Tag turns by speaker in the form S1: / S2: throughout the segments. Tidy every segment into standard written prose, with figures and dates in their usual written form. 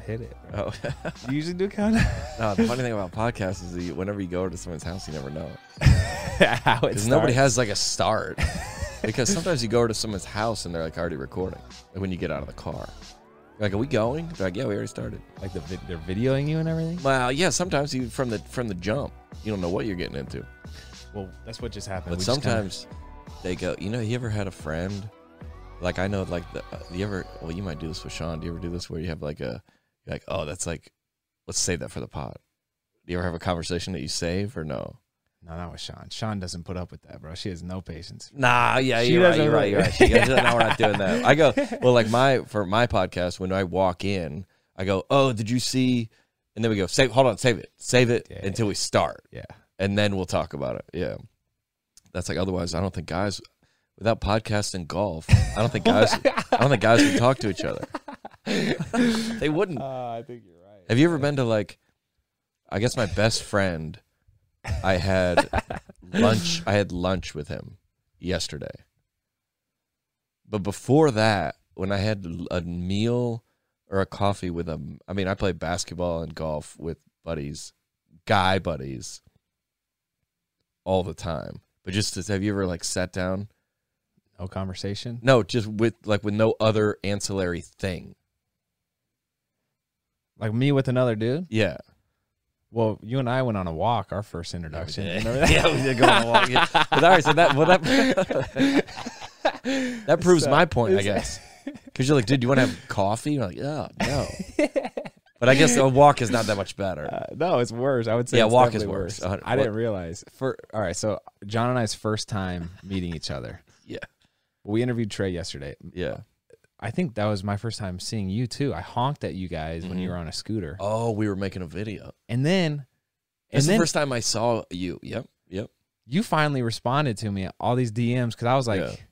S1: hit it.
S2: Oh,
S1: You usually do countdown?
S2: no. The funny thing about podcasts is that whenever you go to someone's house, you never know
S1: How it
S2: because nobody
S1: starts.
S2: has like a start. Because sometimes you go to someone's house and they're like already recording. Like when you get out of the car, you're like, "Are we going?" They're like, "Yeah, we already started."
S1: Like they're videoing you and everything?
S2: Well, yeah. Sometimes you from the jump, you don't know what you're getting into.
S1: Well, that's what just happened.
S2: But
S1: We just
S2: sometimes they go, you ever had a friend, like I know, like, well, you might do this with Sean. Do you ever do this where you have like you're like, oh, that's like, let's save that for the pod. Do you ever have a conversation that you save or no?
S1: No, not with Sean. Sean doesn't put up with that, bro. She has no patience.
S2: Nah, yeah,
S1: She
S2: you're right,
S1: doesn't
S2: you're right,
S1: really-
S2: you're right. She goes, no, we're not doing that. I go, well, like for my podcast, when I walk in, I go, oh, did you see? And then we go, save it
S1: Yeah.
S2: until we start.
S1: Yeah.
S2: And then we'll talk about it. Yeah. That's like, otherwise, I don't think guys, without podcast and golf, I don't think guys would talk to each other. They wouldn't.
S1: I think you're right.
S2: Have you ever been to like, I guess my best friend, I had lunch with him yesterday. But before that, when I had a meal or a coffee with I play basketball and golf with guy buddies all the time. But have you ever like sat down?
S1: No conversation?
S2: No, just with no other ancillary thing.
S1: Like me with another dude?
S2: Yeah.
S1: Well, you and I went on a walk, our first introduction. Remember that?
S2: Yeah, we did go on a walk. Yeah. But all right, so that proves my point, I guess. Because you're like, dude, do you want to have coffee? You're like, oh, no. But I guess a walk is not that much better.
S1: No, it's worse. I would say
S2: Yeah,
S1: it's
S2: walk is
S1: definitely
S2: worse.
S1: I didn't realize. All right, so John and I's first time meeting each other.
S2: Yeah.
S1: We interviewed Trey yesterday.
S2: Yeah.
S1: I think that was my first time seeing you, too. I honked at you guys when you were on a scooter.
S2: Oh, we were making a video.
S1: And then...
S2: That's the first time I saw you. Yep.
S1: You finally responded to me all these DMs because I was like...
S2: Yeah.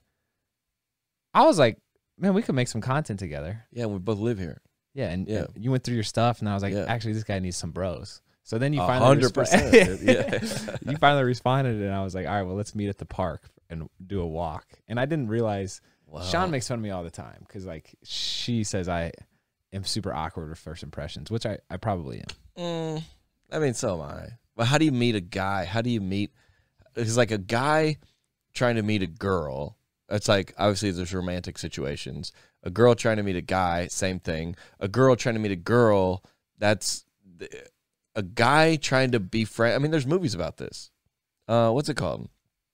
S1: Man, we could make some content together.
S2: Yeah, we both live here.
S1: Yeah, and you went through your stuff, and I was like,
S2: Yeah.
S1: actually, this guy needs some bros. So then you finally
S2: 100%. Yeah.
S1: you finally responded, and I was like, all right, well, let's meet at the park and do a walk. And I didn't realize
S2: Wow.
S1: Sean makes fun of me all the time because like she says I am super awkward with first impressions, which I probably am.
S2: I mean, so am I. But how do you meet a guy? It's like a guy trying to meet a girl. It's like, obviously, there's romantic situations. A girl trying to meet a guy, same thing. A girl trying to meet a girl, that's a guy trying to be friend. I mean, there's movies about this. What's it called?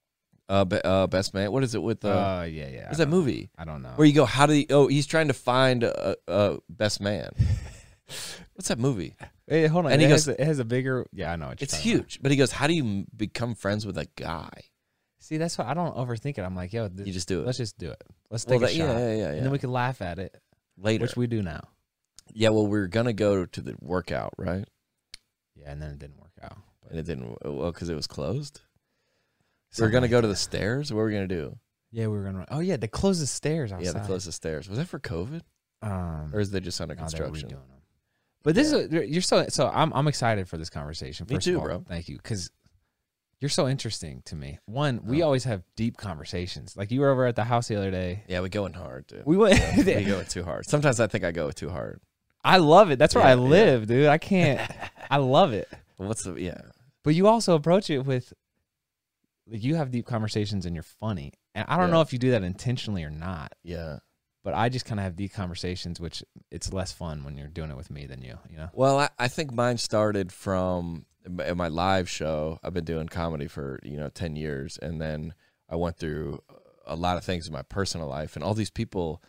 S2: Best Man. What is it with?
S1: Yeah.
S2: What's that movie?
S1: I don't know.
S2: Where you go, he's trying to find a best man. What's that movie?
S1: Hey, hold on.
S2: And
S1: it
S2: he goes,
S1: has a bigger. Yeah, I know. What you're
S2: it's
S1: talking about.
S2: huge. But he goes, how do you become friends with a guy?
S1: See, that's why I don't overthink it. I'm like, yo,
S2: You just do it.
S1: let's just do it. Let's take a shot.
S2: Yeah.
S1: And then we can laugh at it
S2: Later.
S1: which we do now.
S2: Yeah, well, we're going to go to the workout, right?
S1: Yeah, and then it didn't work out. But
S2: And it didn't, well, because it was closed. We
S1: something
S2: were going to
S1: like
S2: go to
S1: that.
S2: the stairs. What were we going to do?
S1: Yeah, we were gonna run. Oh yeah, they closed the stairs outside.
S2: Yeah, they closed the stairs. Was that for COVID? Or is they just under
S1: no, they're
S2: construction?
S1: redoing them. But this is you're so I'm excited for this conversation.
S2: Me
S1: First
S2: too,
S1: of all,
S2: bro.
S1: Thank you, because you're so interesting to me. One, we always have deep conversations. Like you were over at the house the other day.
S2: Yeah, we going hard, dude.
S1: We went.
S2: We go too hard. Sometimes I think I go too hard.
S1: I love it. That's where
S2: Yeah,
S1: I live, dude. I can't. I love it.
S2: Yeah.
S1: But you also approach it with, like, you have deep conversations and you're funny. And I don't
S2: Yeah.
S1: know if you do that intentionally or not.
S2: Yeah.
S1: But I just kind of have deep conversations, which it's less fun when you're doing it with me than you know?
S2: Well, I think mine started from my live show. I've been doing comedy for, 10 years. And then I went through a lot of things in my personal life. And all these people,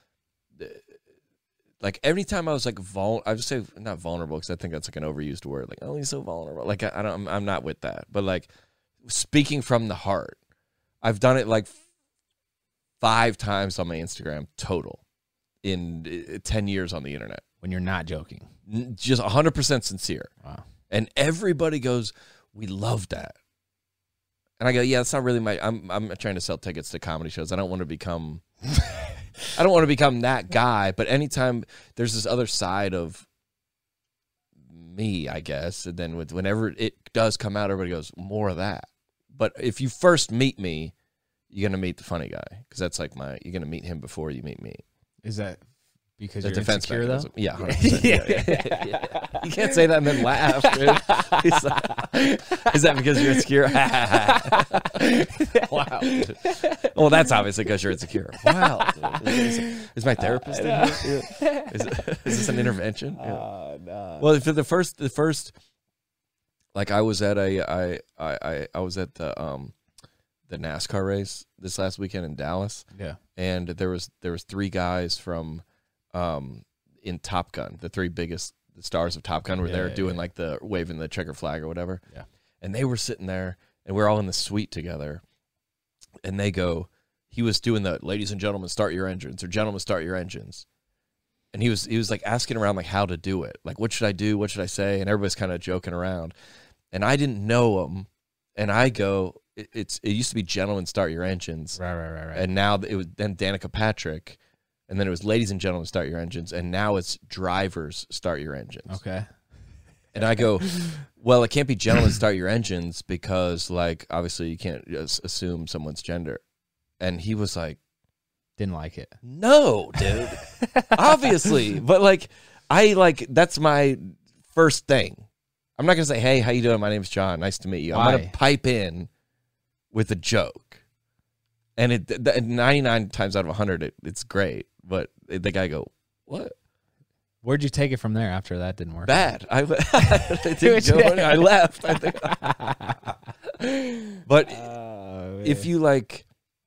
S2: like every time I was like, I would say not vulnerable because I think that's like an overused word. Like, oh, he's so vulnerable. Like, I'm not with that. But like speaking from the heart, I've done it like 5 times on my Instagram total in 10 years on the internet.
S1: When you're not joking.
S2: Just 100% sincere.
S1: Wow.
S2: And everybody goes, we love that. And I go, yeah, it's not really I'm trying to sell tickets to comedy shows. I don't want to become that guy. But anytime there's this other side of me, I guess, and then whenever it does come out, everybody goes, more of that. But if you first meet me, you're going to meet the funny guy. Because that's like you're going to meet him before you meet me.
S1: Is that Because
S2: The
S1: you're
S2: defense
S1: insecure, though?
S2: mechanism. Yeah, 100%. Yeah. You can't say that and then laugh, dude. He's like, is that because you're insecure? Wow. Dude. Well, that's obviously because you're insecure. Wow. Dude. Is my therapist in here? Yeah. Is this an intervention? Yeah.
S1: No.
S2: Well, for the first, like I was at I was at the NASCAR race this last weekend in Dallas.
S1: Yeah.
S2: And there was 3 guys from in Top Gun, the 3 biggest stars of Top Gun were there doing like the waving the checker flag or whatever.
S1: Yeah.
S2: And they were sitting there and we're all in the suite together. And he was doing the ladies and gentlemen start your engines, or gentlemen start your engines. And he was like asking around like how to do it. Like what should I do? What should I say? And everybody's kind of joking around. And I didn't know him. And I go, it used to be gentlemen start your engines.
S1: Right.
S2: And now it was then Danica Patrick, and then it was ladies and gentlemen start your engines, and now it's drivers start your engines.
S1: Okay.
S2: And I go, well, it can't be gentlemen start your engines because, like, obviously you can't just assume someone's gender. And he was like,
S1: Didn't like it.
S2: no, dude, obviously, but like, that's my first thing. I'm not gonna say, hey, how you doing? My name's John. Nice to meet you.
S1: Why?
S2: I'm gonna pipe in with a joke, and 99 times out of 100, it's great. But the guy go, what?
S1: Where'd you take it from there after that didn't work?
S2: Bad. I didn't go in, I left. I think. But if you like,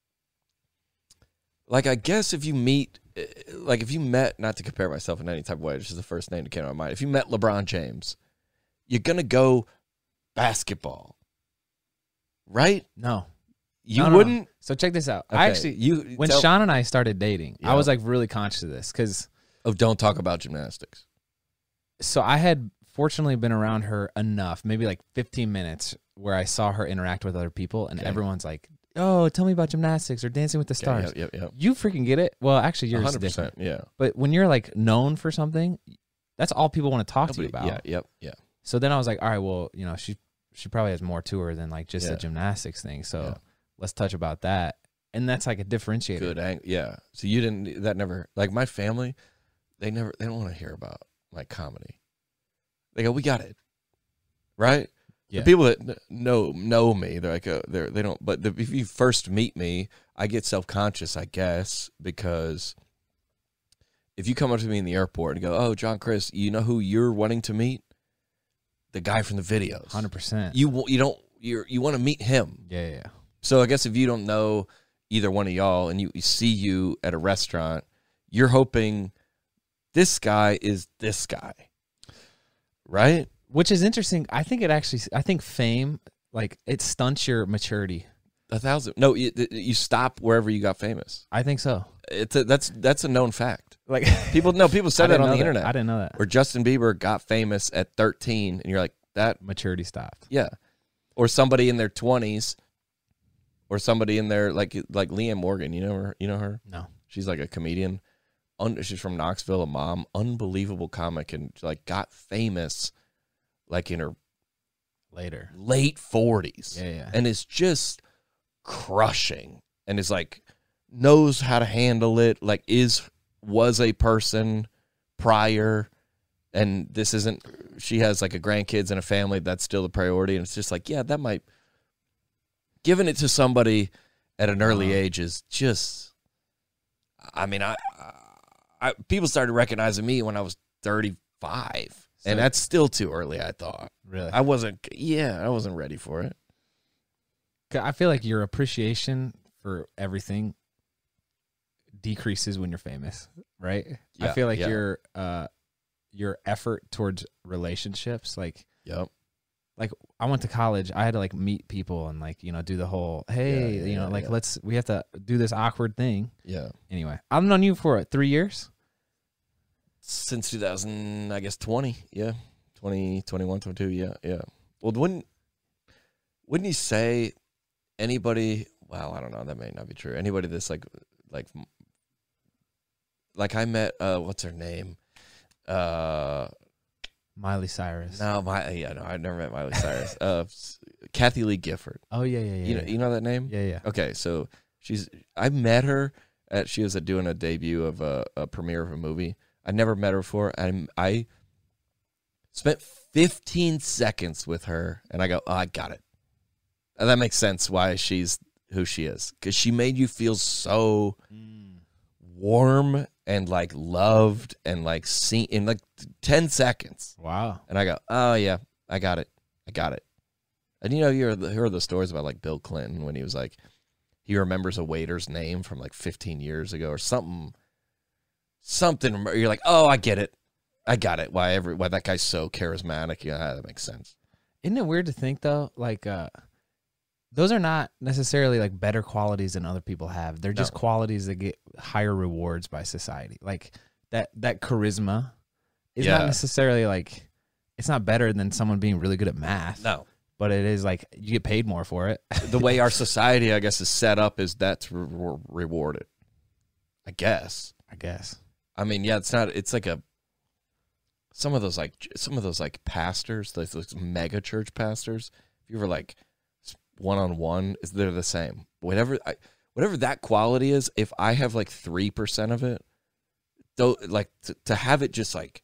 S2: I guess if you met, not to compare myself in any type of way, which is the first name that came to my mind. If you met LeBron James, you're gonna go basketball, right?
S1: No.
S2: You
S1: No.
S2: wouldn't.
S1: So check this out.
S2: Okay,
S1: I actually, when Sean and I started dating, I
S2: Yeah.
S1: was like really conscious of this because
S2: don't talk about gymnastics.
S1: so I had fortunately been around her enough, maybe like 15 minutes, where I saw her interact with other people, and everyone's like, "Oh, tell me about gymnastics or Dancing with the Stars."
S2: Yep.
S1: You freaking get it. Well, actually, yours is
S2: 100%.
S1: different.
S2: Yeah.
S1: But when you're like known for something, that's all people want to talk to you about.
S2: Yeah.
S1: So then I was like, all right, well, she probably has more to her than like just
S2: Yeah.
S1: the gymnastics thing. So
S2: Yeah.
S1: let's touch about that. And that's like a differentiator.
S2: Good. Yeah. So you didn't. That never. Like my family, they don't want to hear about like comedy. They go, we got it, right?
S1: Yeah.
S2: The people that know me, they're like, they don't. But if you first meet me, I get self-conscious, I guess, because if you come up to me in the airport and go, "Oh, John Chris, you know who you're wanting to meet? The guy from the videos."
S1: 100%.
S2: You want to meet him.
S1: Yeah.
S2: So I guess if you don't know either one of y'all and you see you at a restaurant, you're hoping this guy is this guy, right?
S1: Which is interesting. I think fame, like, it stunts your maturity.
S2: 1,000. No, you stop wherever you got famous.
S1: I think so.
S2: That's a known fact.
S1: Like
S2: People said that on the internet.
S1: I didn't know that.
S2: Where Justin Bieber got famous at 13, and you're like, that
S1: Maturity stopped.
S2: yeah, or somebody in their 20s, or somebody in their like Leanne Morgan. You know her.
S1: No.
S2: She's like a comedian. She's from Knoxville, a mom, unbelievable comic, and like got famous like in her
S1: Later.
S2: late 40s.
S1: Yeah.
S2: And is just crushing, and is like knows how to handle it, like was a person prior, and this isn't, she has like a grandkids and a family, that's still the priority, and it's just like, yeah, that might, giving it to somebody at an early age is just, I mean, I people started recognizing me when I was 35, and that's still too early, I thought.
S1: Really?
S2: I wasn't ready for it.
S1: I feel like your appreciation for everything decreases when you're famous, right? I
S2: Yeah,
S1: feel like
S2: yeah.
S1: your effort towards relationships, like
S2: Yep.
S1: I went to college, I had to like meet people and like, do the whole, hey,
S2: Yeah.
S1: we have to do this awkward thing.
S2: Yeah.
S1: Anyway, I've known you for 3 years.
S2: Since 2000, I guess 20. Yeah. 20, 21, 22. Yeah. Yeah. Well, wouldn't you say anybody, well, I don't know, that may not be true. Anybody that's like I met, what's her name?
S1: Miley Cyrus.
S2: No, I've never met Miley Cyrus. Kathy Lee Gifford.
S1: Oh yeah.
S2: You know that name?
S1: Yeah.
S2: Okay, so I met her She was doing a debut of a premiere of a movie. I never met her before, and I spent 15 seconds with her, and I go, oh, I got it. And that makes sense why she's who she is, because she made you feel so warm and like loved and like seen in like 10 seconds.
S1: Wow.
S2: And I go, oh yeah, I got it. And you heard the stories about like Bill Clinton when he was like, he remembers a waiter's name from like 15 years ago or something. You're like, oh, I get it. I got it. Why that guy's so charismatic. Yeah, that makes sense.
S1: Isn't it weird to think though, like, those are not necessarily like better qualities than other people have. They're just qualities that get higher rewards by society. Like that charisma is not necessarily like, it's not better than someone being really good at math.
S2: No.
S1: But it is like you get paid more for it.
S2: The way our society, I guess, is set up is that's rewarded. I guess. I mean, yeah, it's not. It's like some of those pastors, those mega church pastors. If you were like one-on-one, they're the same. Whatever that quality is, if I have like 3% of it, though, like to have it just like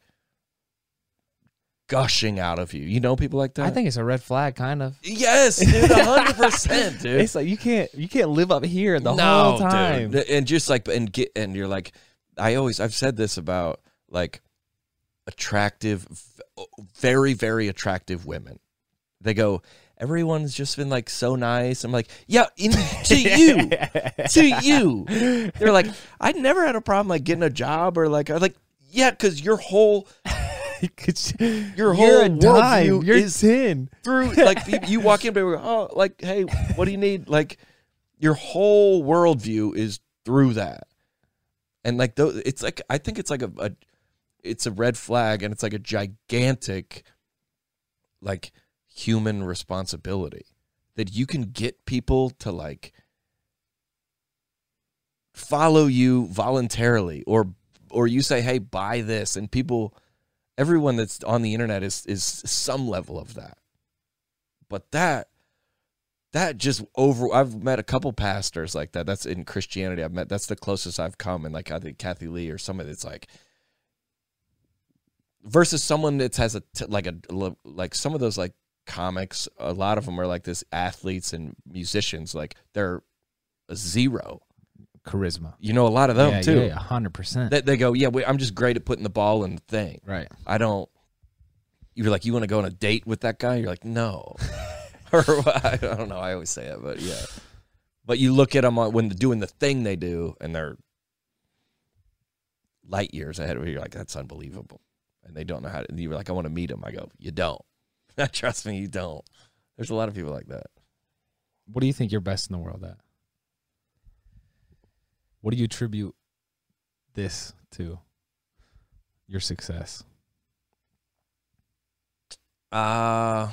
S2: gushing out of you. You know people like that?
S1: I think it's a red flag, kind of.
S2: Yes, dude, 100%, dude.
S1: It's like you can't live up here the whole time.
S2: Dude. And just like and you're like, I've said this about like attractive, very, very attractive women. They go, everyone's just been like so nice. I'm like, yeah, to you. They're like, I never had a problem like getting a job or like, yeah, because your whole worldview is 10 through like you walk in and go, oh, like, hey, what do you need? Like your whole worldview is through that, and like it's like I think it's like it's a red flag, and it's like a gigantic like human responsibility that you can get people to like follow you voluntarily, or you say, hey, buy this, and everyone that's on the internet is some level of that. But that just I've met a couple pastors like that. That's in Christianity. That's the closest I've come. And like, I think Kathy Lee or somebody that's like, versus someone that has like some of those like comics, a lot of them are like this athletes and musicians. Like they're a zero
S1: charisma.
S2: You know, a lot of them too.
S1: Yeah, 100%.
S2: They go, yeah, I'm just great at putting the ball in the thing.
S1: Right.
S2: You're like, you want to go on a date with that guy? You're like, no. Or I don't know. I always say it, but yeah. But you look at them when they're doing the thing they do, and they're light years ahead of you. You're like, that's unbelievable. And they don't know how to. And you're like, I want to meet them. I go, you don't. Trust me, you don't. There's a lot of people like that.
S1: What do you think you're best in the world at? What do you attribute this to? Your success?
S2: I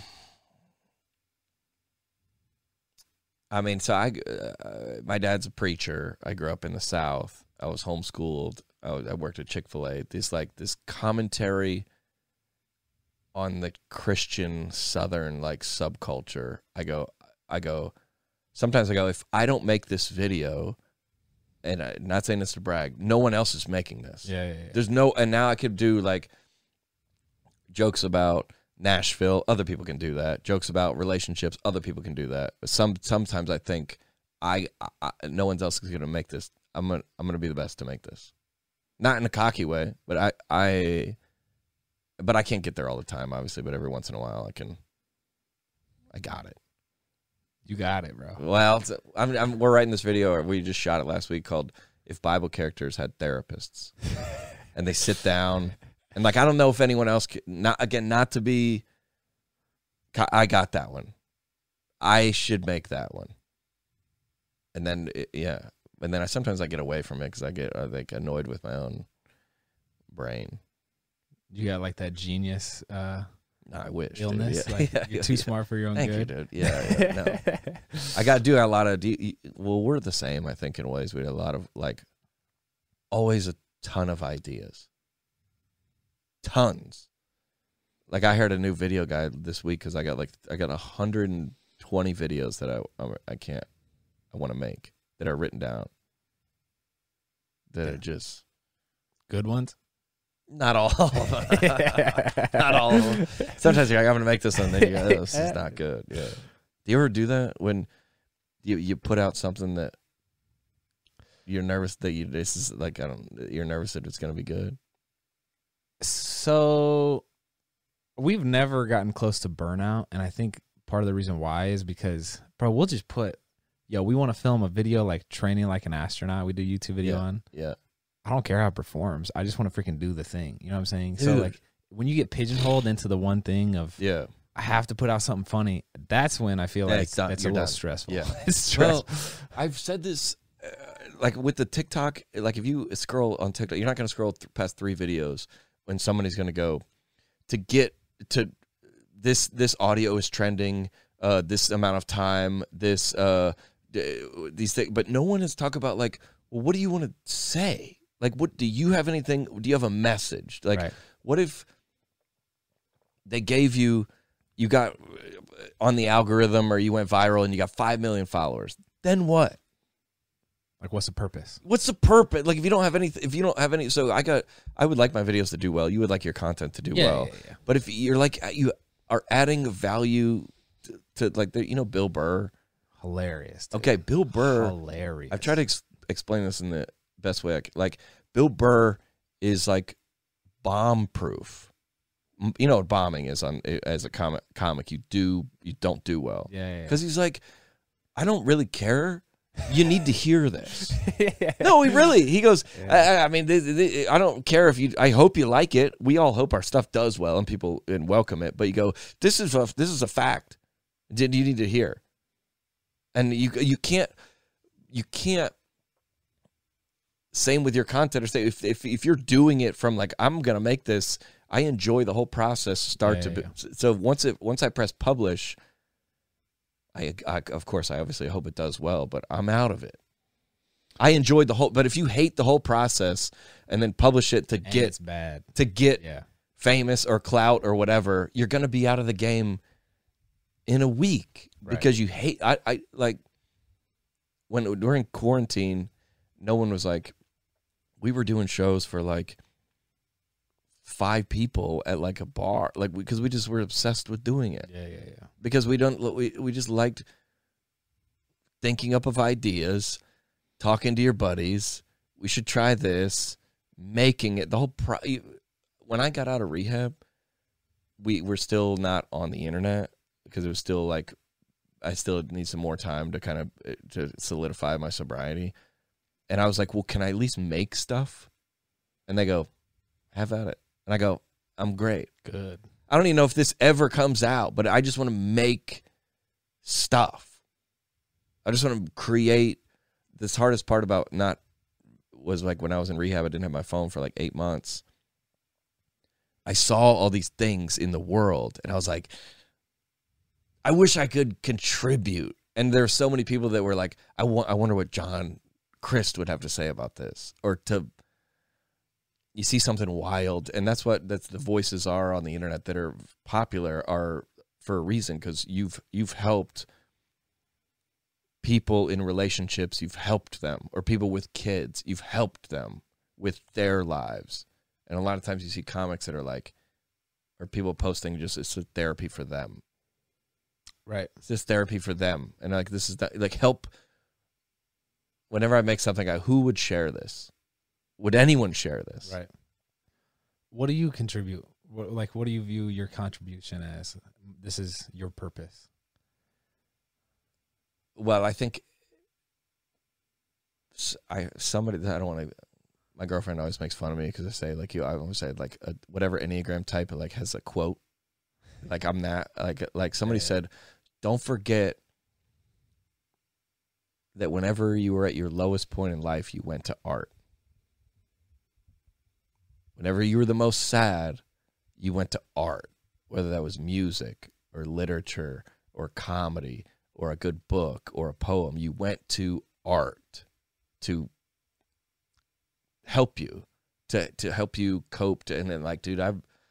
S2: mean, so my dad's a preacher. I grew up in the South. I was homeschooled. I worked at Chick-fil-A. This commentary on the Christian Southern like subculture. I go. Sometimes I go, if I don't make this video, and I'm not saying this to brag, no one else is making this.
S1: Yeah.
S2: There's and now I could do like jokes about Nashville. Other people can do that. Jokes about relationships. Other people can do that. But sometimes I think no one else is going to make this. I'm gonna be the best to make this. Not in a cocky way, but I can't get there all the time, obviously. But every once in a while, I got it.
S1: You got it, bro.
S2: Well, we're writing this video. We just shot it last week called "If Bible Characters Had Therapists," and they sit down and like I don't know if anyone else not to be. I got that one. I should make that one. And then and then sometimes I get away from it because I get like annoyed with my own brain.
S1: You got like that genius.
S2: No, I wish.
S1: Illness,
S2: dude.
S1: like you're too smart for your own
S2: Thank
S1: good.
S2: You, dude. Yeah, no. I got to do a lot of. Well, we're the same, I think, in ways. We had a lot of like, always a ton of ideas. Tons. Like I heard a new video guide this week because I got 120 videos that I want to make that are written down. that are just
S1: good ones.
S2: not all. Not all. Sometimes you're like, I'm gonna make this one, then you go, oh, this is not good. Yeah. Do you ever do that when you put out something that you're nervous that this is like you're nervous that it's gonna be good?
S1: So we've never gotten close to burnout, and I think part of the reason why is because, bro, we'll just put, we want to film a video like training like an astronaut. We do a YouTube video on.
S2: Yeah.
S1: I don't care how it performs. I just want to freaking do the thing. You know what I'm saying?
S2: Dude.
S1: So like when you get pigeonholed into the one thing of I have to put out something funny, that's when I feel like it's a little stressful.
S2: Yeah.
S1: It's stressful.
S2: Well, I've said this like with the TikTok, like if you scroll on TikTok, you're not going to scroll past 3 videos when somebody's going to go to get to this audio is trending, this amount of time, these things, but no one has talked about like, well, what do you want to say? Like, what do you have anything? Do you have a message? Like, what if they gave you got on the algorithm or you went viral and you got 5 million followers? Then what?
S1: Like, what's the purpose?
S2: What's the purpose? Like, if you don't have any, so I would like my videos to do well. You would like your content to do well. Yeah. But if you're like, you are adding value to like, Bill Burr.
S1: Hilarious. Dude.
S2: Okay, Bill Burr.
S1: Hilarious.
S2: I've tried to explain this in the best way I can. Like, Bill Burr is like bomb proof. You know what bombing is as a comic. You don't do well.
S1: Yeah.
S2: Because he's like, I don't really care. You need to hear this. No, he goes, I mean, I don't care if you, I hope you like it. We all hope our stuff does well and people welcome it. But you go, this is a fact. You need to hear. And you can't, same with your content, or say if you're doing it from like, I'm going to make this, I enjoy the whole process so once I press publish, I of course I obviously hope it does well, but I'm out of it. I enjoyed the whole, but if you hate the whole process and then publish it to get famous or clout or whatever, you're going to be out of the game in a week because you hate. I like when during quarantine, no one was like, we were doing shows for like 5 people at like a bar, like because we just were obsessed with doing it.
S1: Yeah.
S2: Because we just liked thinking up of ideas, talking to your buddies. We should try this, making it the whole. When I got out of rehab, we were still not on the internet because it was still like I still need some more time to kind of to solidify my sobriety. And I was like, well, can I at least make stuff? And they go, have at it. And I go, I'm great.
S1: Good.
S2: I don't even know if this ever comes out, but I just want to make stuff. I just want to create. This hardest part about not was like when I was in rehab, I didn't have my phone for like 8 months. I saw all these things in the world, and I was like, I wish I could contribute. And there are so many people that were like, I wonder what John Crist would have to say about this, or you see something wild, and that's the voices are on the internet that are popular are for a reason, because you've helped people in relationships, you've helped them, or people with kids, you've helped them with their lives. And a lot of times you see comics that are like, or people posting just it's a therapy for them.
S1: Right.
S2: It's just therapy for them. And like this is like help. Whenever I make something, who would share this? Would anyone share this?
S1: Right. What do you contribute? What do you view your contribution as? This is your purpose.
S2: Well, I think I don't want to. My girlfriend always makes fun of me because I say like I always say like whatever Enneagram type like has a quote. Like I'm that like somebody said, don't forget that whenever you were at your lowest point in life, you went to art. Whenever you were the most sad, you went to art, whether that was music or literature or comedy or a good book or a poem. You went to art to help you, to help you cope. And then like, dude,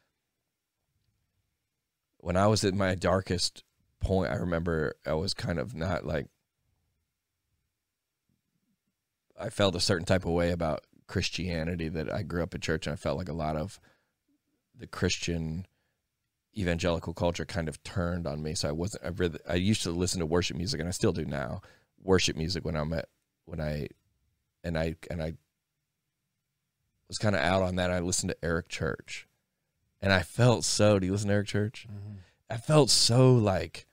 S2: when I was at my darkest point, I remember I was kind of not like, I felt a certain type of way about Christianity that I grew up in church, and I felt like a lot of the Christian evangelical culture kind of turned on me. So I used to listen to worship music, and I still do now. Worship music when I was kind of out on that. I listened to Eric Church, and I felt so. Do you listen to Eric Church? Mm-hmm. I felt so like,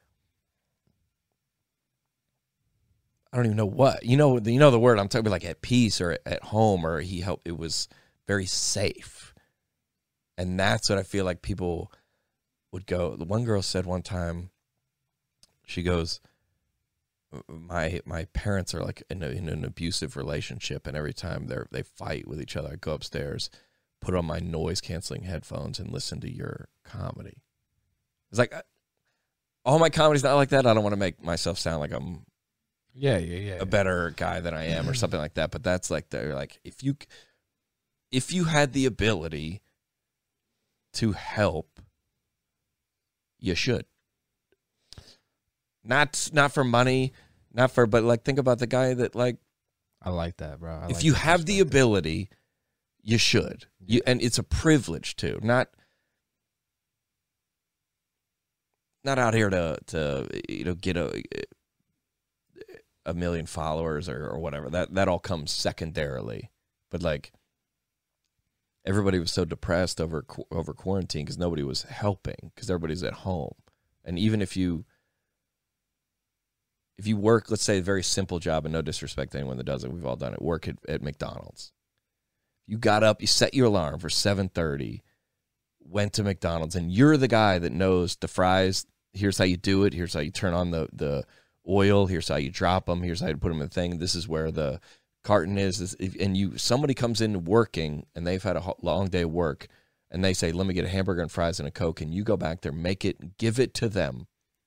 S2: I don't even know what, you know the word I'm talking about, like at peace or at home, or he helped. It was very safe, and that's what I feel like people would go. The one girl said one time, she goes, my parents are like in an abusive relationship, and every time they fight with each other, I go upstairs, put on my noise canceling headphones, and listen to your comedy. It's like, all my comedy's not like that. I don't want to make myself sound like I'm a better guy than I am or something like that. But that's like, they're like, if you had the ability to help, you should. Not for money, but like, think about the guy that, like,
S1: I like that, bro.
S2: If you have the ability, you should. And it's a privilege too. Not out here to get a million followers or whatever. That all comes secondarily. But like, everybody was so depressed over quarantine because nobody was helping, because everybody's at home. And even if you work, let's say a very simple job, and no disrespect to anyone that does it, we've all done it, work at McDonald's. You got up, you set your alarm for 7:30, went to McDonald's, and you're the guy that knows the fries. Here's how you do it. Here's how you turn on the oil. Here's how you drop them. Here's how you put them in the thing. This is where the carton is. And somebody comes in working, and they've had a long day of work, and they say, let me get a hamburger and fries and a Coke, and you go back there, make it, give it to them.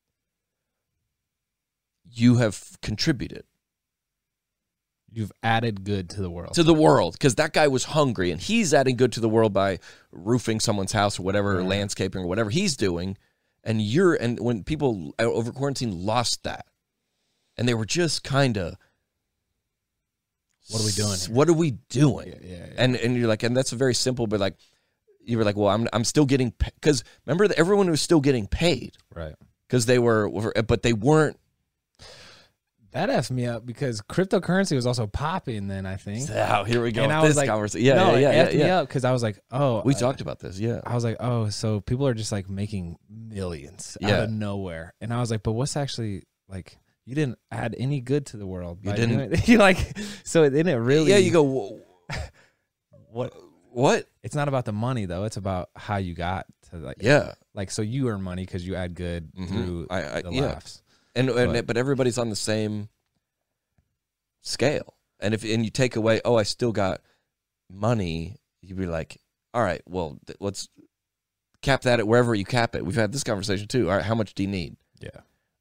S2: You have contributed.
S1: You've added good to the world.
S2: To the world, because that guy was hungry, and he's adding good to the world by roofing someone's house or whatever, or landscaping or whatever he's doing. And when people over quarantine lost that, and they were just kind of,
S1: what are we doing here?
S2: What are we doing?
S1: Yeah.
S2: And you're like, and that's a very simple, but like, you were like, well, I'm still getting, because remember that everyone was still getting paid,
S1: right?
S2: Because they were, but they weren't.
S1: That effed me up because cryptocurrency was also popping then, I think.
S2: Oh, here we go.
S1: And
S2: with
S1: I was
S2: this
S1: like,
S2: conversation.
S1: It effed me up because I was like, oh.
S2: We talked about this, yeah.
S1: I was like, oh, so people are just like making millions out of nowhere. And I was like, but what's actually, like, you didn't add any good to the world.
S2: You didn't.
S1: You like, so it didn't really.
S2: Yeah, you go, what?
S1: It's not about the money, though. It's about how you got to, like.
S2: Yeah.
S1: Like, so you earn money because you add good through the laughs.
S2: But everybody's on the same scale. And if you take away, I still got money, you'd be like, all right, well, let's cap that at wherever you cap it. We've had this conversation too. All right, how much do you need?
S1: Yeah.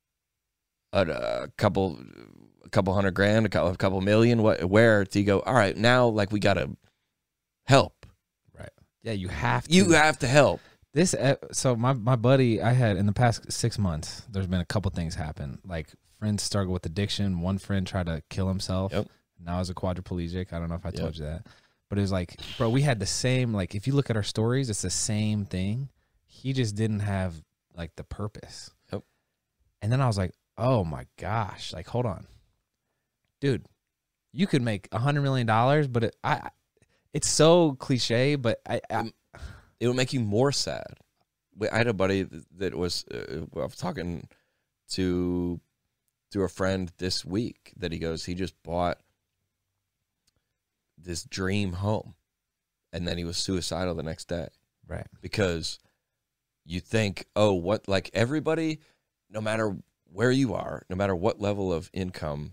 S2: A couple $100,000, a couple million. Where do you go? All right, now like we gotta help.
S1: Right. Yeah, you have to.
S2: You have to help.
S1: So my buddy, I had in the past 6 months, there's been a couple things happen. Like, friends struggle with addiction. One friend tried to kill himself. Yep. Now he's a quadriplegic. I don't know if I told you that. But it was like, bro, we had the same, like, if you look at our stories, it's the same thing. He just didn't have, like, the purpose.
S2: Yep.
S1: And then I was like, oh, my gosh. Like, hold on. Dude, you could make $100 million, but it's so cliche, but
S2: it would make you more sad. I had a buddy that was, I was talking to a friend this week that he just bought this dream home, and then he was suicidal the next day.
S1: Right. Because
S2: you think, like everybody, no matter where you are, no matter what level of income,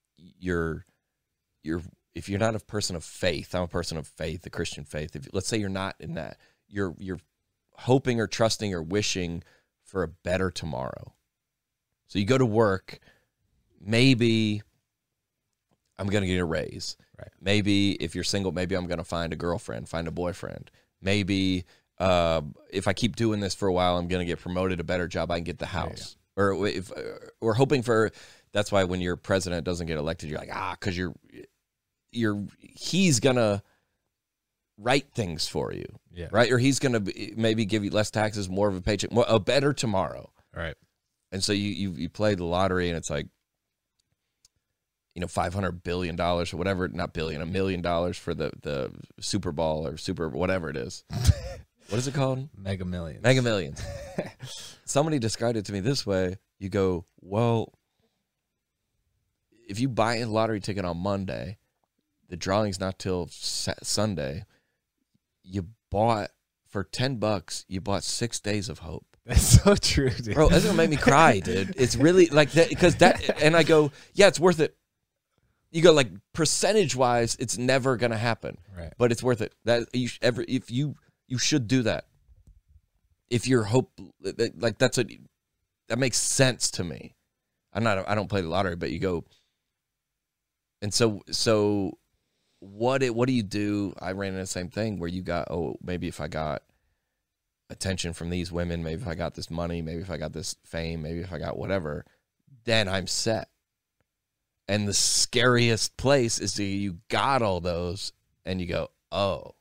S2: if you're not a person of faith, I'm a person of faith, the Christian faith. Let's say you're not in that, you're hoping or trusting or wishing for a better tomorrow. So you go to work, maybe I'm going to get a raise.
S1: Right.
S2: Maybe if you're single, maybe I'm going to find a girlfriend, find a boyfriend. Maybe if I keep doing this for a while, I'm going to get promoted, a better job, I can get the house. Yeah. Or if we're hoping for, that's why when your president doesn't get elected, you're like, because he's going to write things for you,
S1: Yeah.
S2: right? Or he's going to maybe give you less taxes, more of a paycheck, a better tomorrow.
S1: Right.
S2: And so you play the lottery, and it's like, $500 billion or whatever, not billion, $1 million for the Super Bowl or super whatever it is. What is it called?
S1: Mega Millions.
S2: Mega Millions. Somebody described it to me this way. You go, well, if you buy a lottery ticket on Monday, the drawing's not till Sunday. You bought for $10. You bought 6 days of hope.
S1: That's so true, dude.
S2: Bro, that's gonna make me cry, dude. It's really like that because that, and I go, yeah, it's worth it. You go like percentage wise, it's never gonna happen,
S1: Right.
S2: but it's worth it. That you should do that. If you're like that makes sense to me. I don't play the lottery, but you go, and so what do you do? I ran into the same thing where you got, maybe if I got attention from these women, maybe if I got this money, maybe if I got this fame, maybe if I got whatever, then I'm set. And the scariest place is you got all those and you go, oh,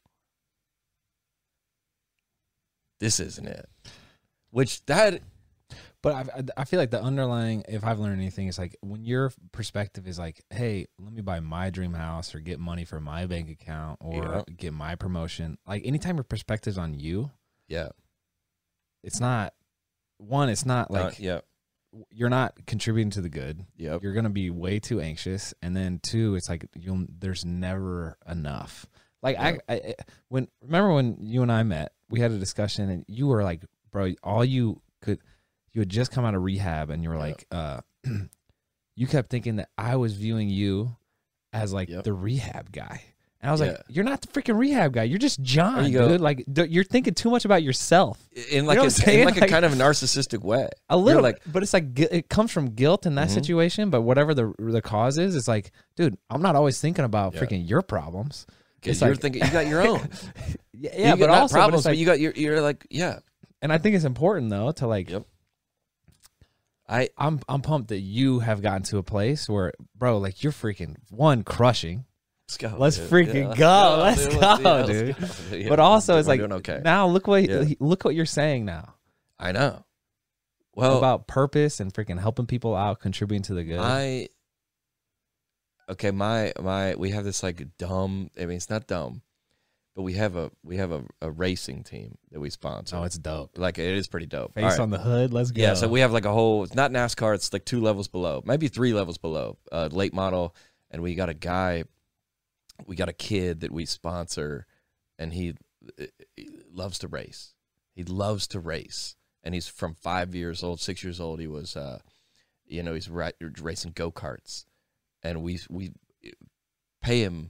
S2: this isn't it.
S1: But I feel like the underlying, if I've learned anything, is like when your perspective is like, hey, let me buy my dream house or get money for my bank account or get my promotion. Like anytime your perspective's on you,
S2: yeah,
S1: it's not like you're not contributing to the good.
S2: Yep.
S1: You're gonna be way too anxious, and then two, it's like there's never enough. Like I remember when you and I met, we had a discussion, and you were like, bro, you had just come out of rehab, and you were like, you kept thinking that I was viewing you as like the rehab guy. And I was like, you're not the freaking rehab guy. You're just John, dude. Like, you're thinking too much about yourself.
S2: In like, a kind of a narcissistic way.
S1: A little, but it's like, it comes from guilt in that situation. But whatever the cause is, it's like, dude, I'm not always thinking about freaking your problems.
S2: It's you're thinking, you got your own.
S1: Yeah, but also,
S2: problems, but you got you're like, yeah.
S1: And I think it's important, though, to like, I'm pumped that you have gotten to a place where, bro, like you're freaking crushing.
S2: Let's go.
S1: Let's freaking go. Let's go, dude. Yeah, but also, it's like, now look what you're saying now.
S2: I know. Well,
S1: about purpose and freaking helping people out, contributing to the good.
S2: We have this like dumb. I mean, it's not dumb, but we have a racing team that we sponsor.
S1: Oh, it's dope.
S2: Like it is pretty dope.
S1: Face on the hood. Let's go.
S2: Yeah. So we have like a whole. It's not NASCAR. It's like 2 levels below, maybe 3 levels below. Late model, and we got a guy. We got a kid that we sponsor, and he loves to race. He loves to race, and he's from 5 years old, 6 years old. He was, he's racing go-karts, and we pay him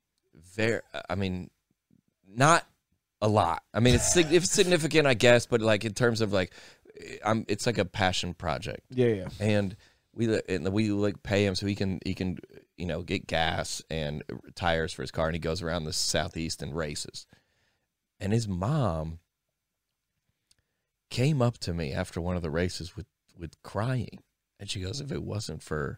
S2: not a lot. I mean, it's significant, I guess, but like in terms of like, it's like a passion project.
S1: Yeah.
S2: And we like pay him so he can get gas and tires for his car, and he goes around the Southeast and races. And his mom came up to me after one of the races with crying, and she goes, if it wasn't for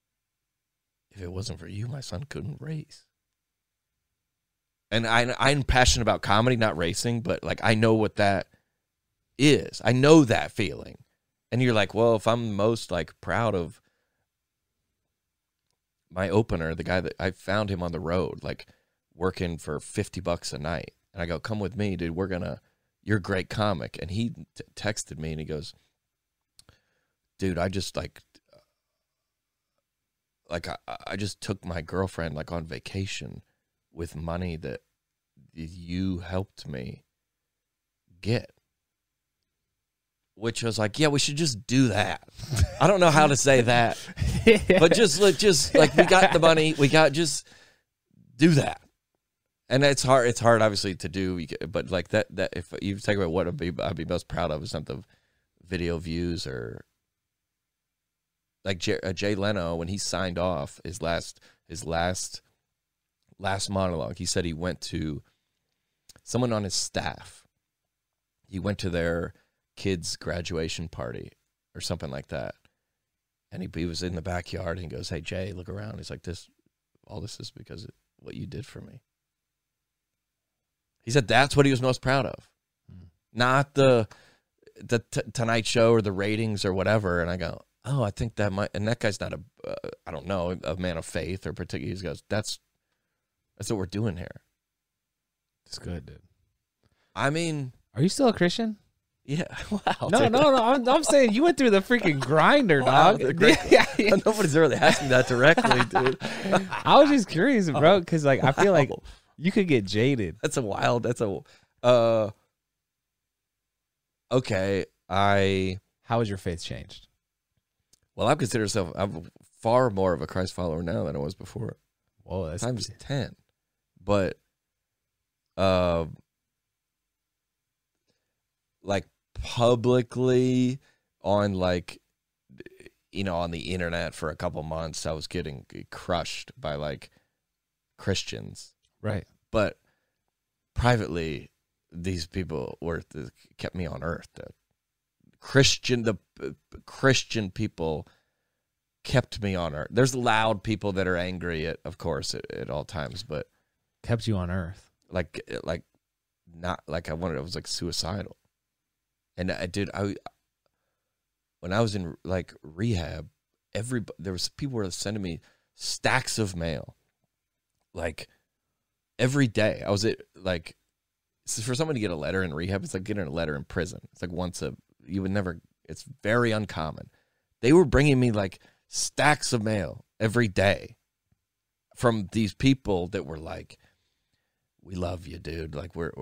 S2: you, my son couldn't race. And I'm passionate about comedy, not racing, but like I know what that is. I know that feeling. And you're like, well, if I'm most like proud of my opener, the guy that I found him on the road, like working for $50 a night. And I go, come with me, dude. You're a great comic. And he texted me and he goes, dude, I just I just took my girlfriend like on vacation with money that you helped me get. Which was like, yeah, we should just do that. I don't know how to say that, but just like we got the money, just do that. And it's hard. It's hard, obviously, to do. But like that if you think about what I'd be most proud of is not the video views or like Jay Leno when he signed off his last monologue. He said he went to someone on his staff. He went to their kid's graduation party or something like that, and he was in the backyard and he goes, hey Jay, look around. He's like, all this is because of what you did for me. He said that's what he was most proud of, not the Tonight Show or the ratings or whatever. And I go, oh, I think that might. And that guy's not I don't know, a man of faith or particular. He goes, that's what we're doing here.
S1: It's good, dude.
S2: I mean,
S1: are you still a Christian?
S2: Yeah. Wow.
S1: No. I'm saying you went through the freaking grinder,
S2: Wow,
S1: dog.
S2: yeah. Nobody's really asking that directly, dude.
S1: I was just curious, bro, because like I feel like you could get jaded.
S2: Okay.
S1: How has your faith changed?
S2: Well, I'm far more of a Christ follower now than I was before.
S1: Whoa, that's
S2: times 10. But like publicly on like, you know, on the internet for a couple months, I was getting crushed by like Christians.
S1: Right.
S2: But privately, these people kept me on earth. The Christian people kept me on earth. There's loud people that are angry of course, at all times, but
S1: kept you on earth.
S2: Like not like I was like suicidal. And when I was in like rehab, there was people were sending me stacks of mail, like every day. I was like, for someone to get a letter in rehab, it's like getting a letter in prison. It's like it's very uncommon. They were bringing me like stacks of mail every day from these people that were like, we love you, dude. Like we're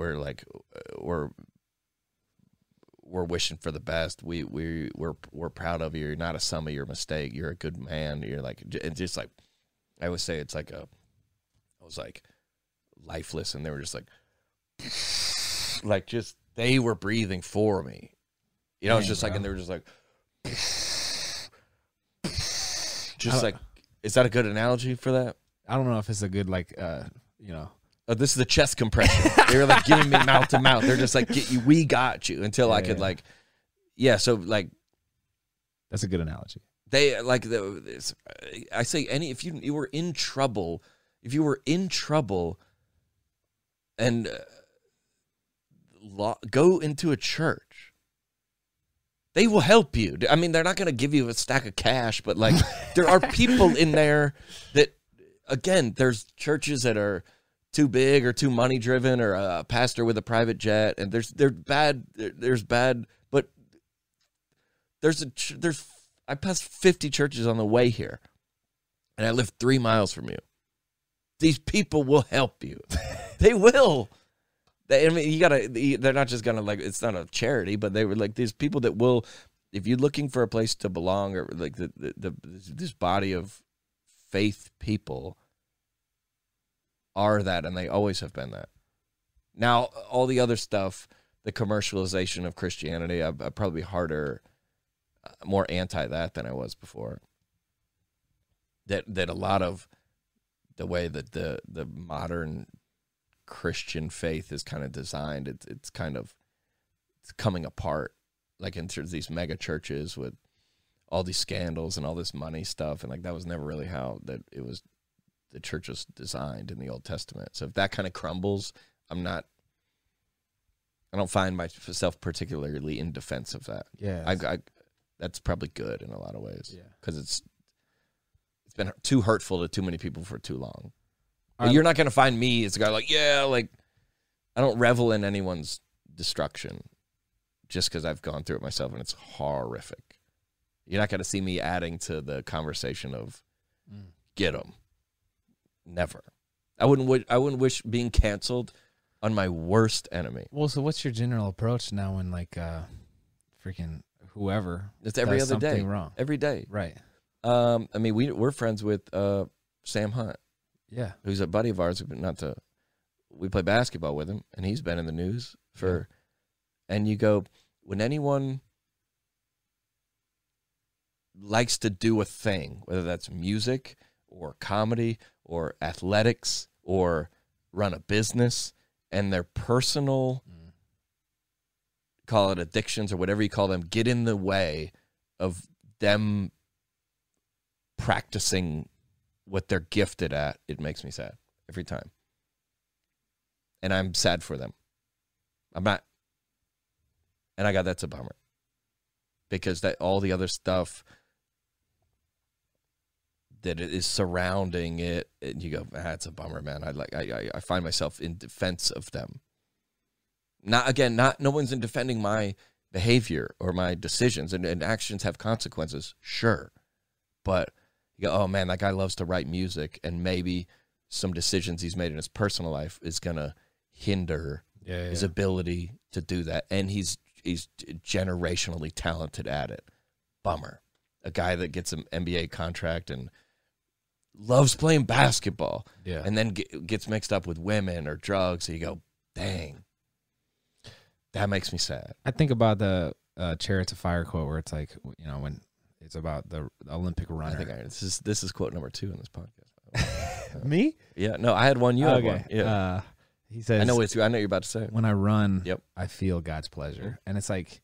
S2: wishing for the best. We're proud of you. You're not a sum of your mistake. You're a good man. You're like, and just like, I always say, it's like I was like lifeless, and they were just like just they were breathing for me. You know, it's just like, and they were just like, just like, is that a good analogy for that?
S1: I don't know if it's a good like, you know.
S2: Oh, this is the chest compression. They were like giving me mouth to mouth. They're just like, we got you until I could like, yeah. So like,
S1: that's a good analogy.
S2: They like I say if you were in trouble, and go into a church, they will help you. I mean, they're not going to give you a stack of cash, but like there are people in there that, again, there's churches that are too big or too money driven, or a pastor with a private jet, and there's bad, but I passed 50 churches on the way here, and I live 3 miles from you. These people will help you. They will. I mean, they're not just gonna like, it's not a charity, but they were like these people that will, if you're looking for a place to belong, or like this body of faith people are that, and they always have been that. Now, all the other stuff, the commercialization of Christianity, I'm probably more anti that than I was before. That a lot of the way that the modern Christian faith is kind of designed, it's coming apart, like in terms of these mega churches with all these scandals and all this money stuff, and like that was never really how the church was designed in the Old Testament. So if that kind of crumbles, I don't find myself particularly in defense of that.
S1: Yeah,
S2: that's probably good in a lot of ways.
S1: Yeah,
S2: because it's been too hurtful to too many people for too long. But you're not going to find me as a guy like, I don't revel in anyone's destruction just because I've gone through it myself, and it's horrific. You're not going to see me adding to the conversation of get them. Never. I wouldn't wish being canceled on my worst enemy.
S1: Well, so what's your general approach now when like freaking whoever
S2: it's every other day
S1: wrong?
S2: Every day.
S1: Right.
S2: I mean, we're friends with Sam Hunt.
S1: Yeah.
S2: Who's a buddy of ours. We play basketball with him, and he's been in the news for, and you go, when anyone likes to do a thing, whether that's music or comedy or athletics or run a business, and their personal, call it addictions or whatever you call them, get in the way of them practicing what they're gifted at, it makes me sad every time. And I'm sad for them. I'm not. And I got, that's a bummer. Because that all the other stuff that is surrounding it, and you go, it's a bummer, man. I find myself in defense of them. No one's in defending my behavior or my decisions, and actions have consequences, sure. But you go, oh man, that guy loves to write music, and maybe some decisions he's made in his personal life is gonna hinder his ability to do that. And he's generationally talented at it. Bummer. A guy that gets an NBA contract and loves playing basketball, and then gets mixed up with women or drugs. So you go, dang, that makes me sad.
S1: I think about the Chariots of Fire quote where it's like, you know, when it's about the Olympic runner.
S2: I think this is quote number 2 in this podcast.
S1: Me?
S2: Yeah, no, I had one. You had one. Yeah.
S1: He says,
S2: I know you're about to say it.
S1: When I run, I feel God's pleasure. And it's like,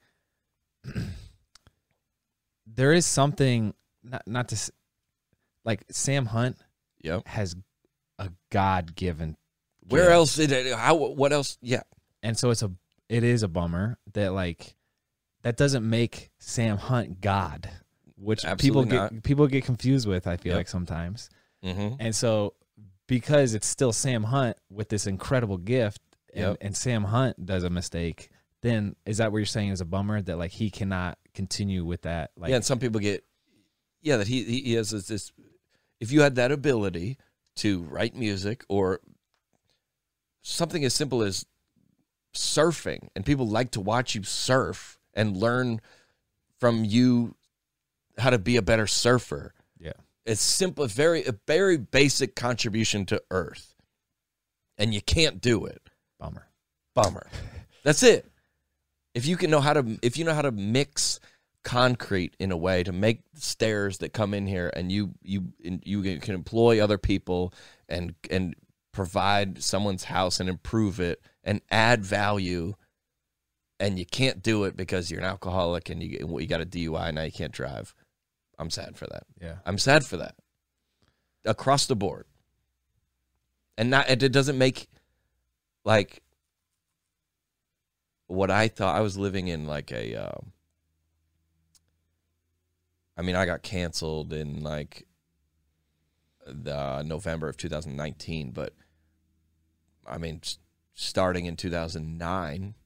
S1: there is something, not to, like Sam Hunt has a God-given
S2: Where else did it, what else? Yeah.
S1: And so it is a bummer that like, that doesn't make Sam Hunt God, which people get confused with, I feel like sometimes.
S2: Mm-hmm.
S1: And so, because it's still Sam Hunt with this incredible gift, and Sam Hunt does a mistake, then is that what you're saying is a bummer that like he cannot continue with that? Like,
S2: and some people get, that he has this. If you had that ability to write music or something as simple as surfing, and people like to watch you surf and learn from you how to be a better surfer. It's simple, a very basic contribution to Earth, and you can't do it. Bummer. That's it. If you know how to mix concrete in a way to make stairs that come in here, and you can employ other people and provide someone's house and improve it and add value, and you can't do it because you're an alcoholic and you got a DUI and now you can't drive. I'm sad for that.
S1: Yeah.
S2: I'm sad for that. Across the board. And it doesn't make, like, what I thought. I was living in like I got canceled in like the November of 2019, but I mean, starting in 2009,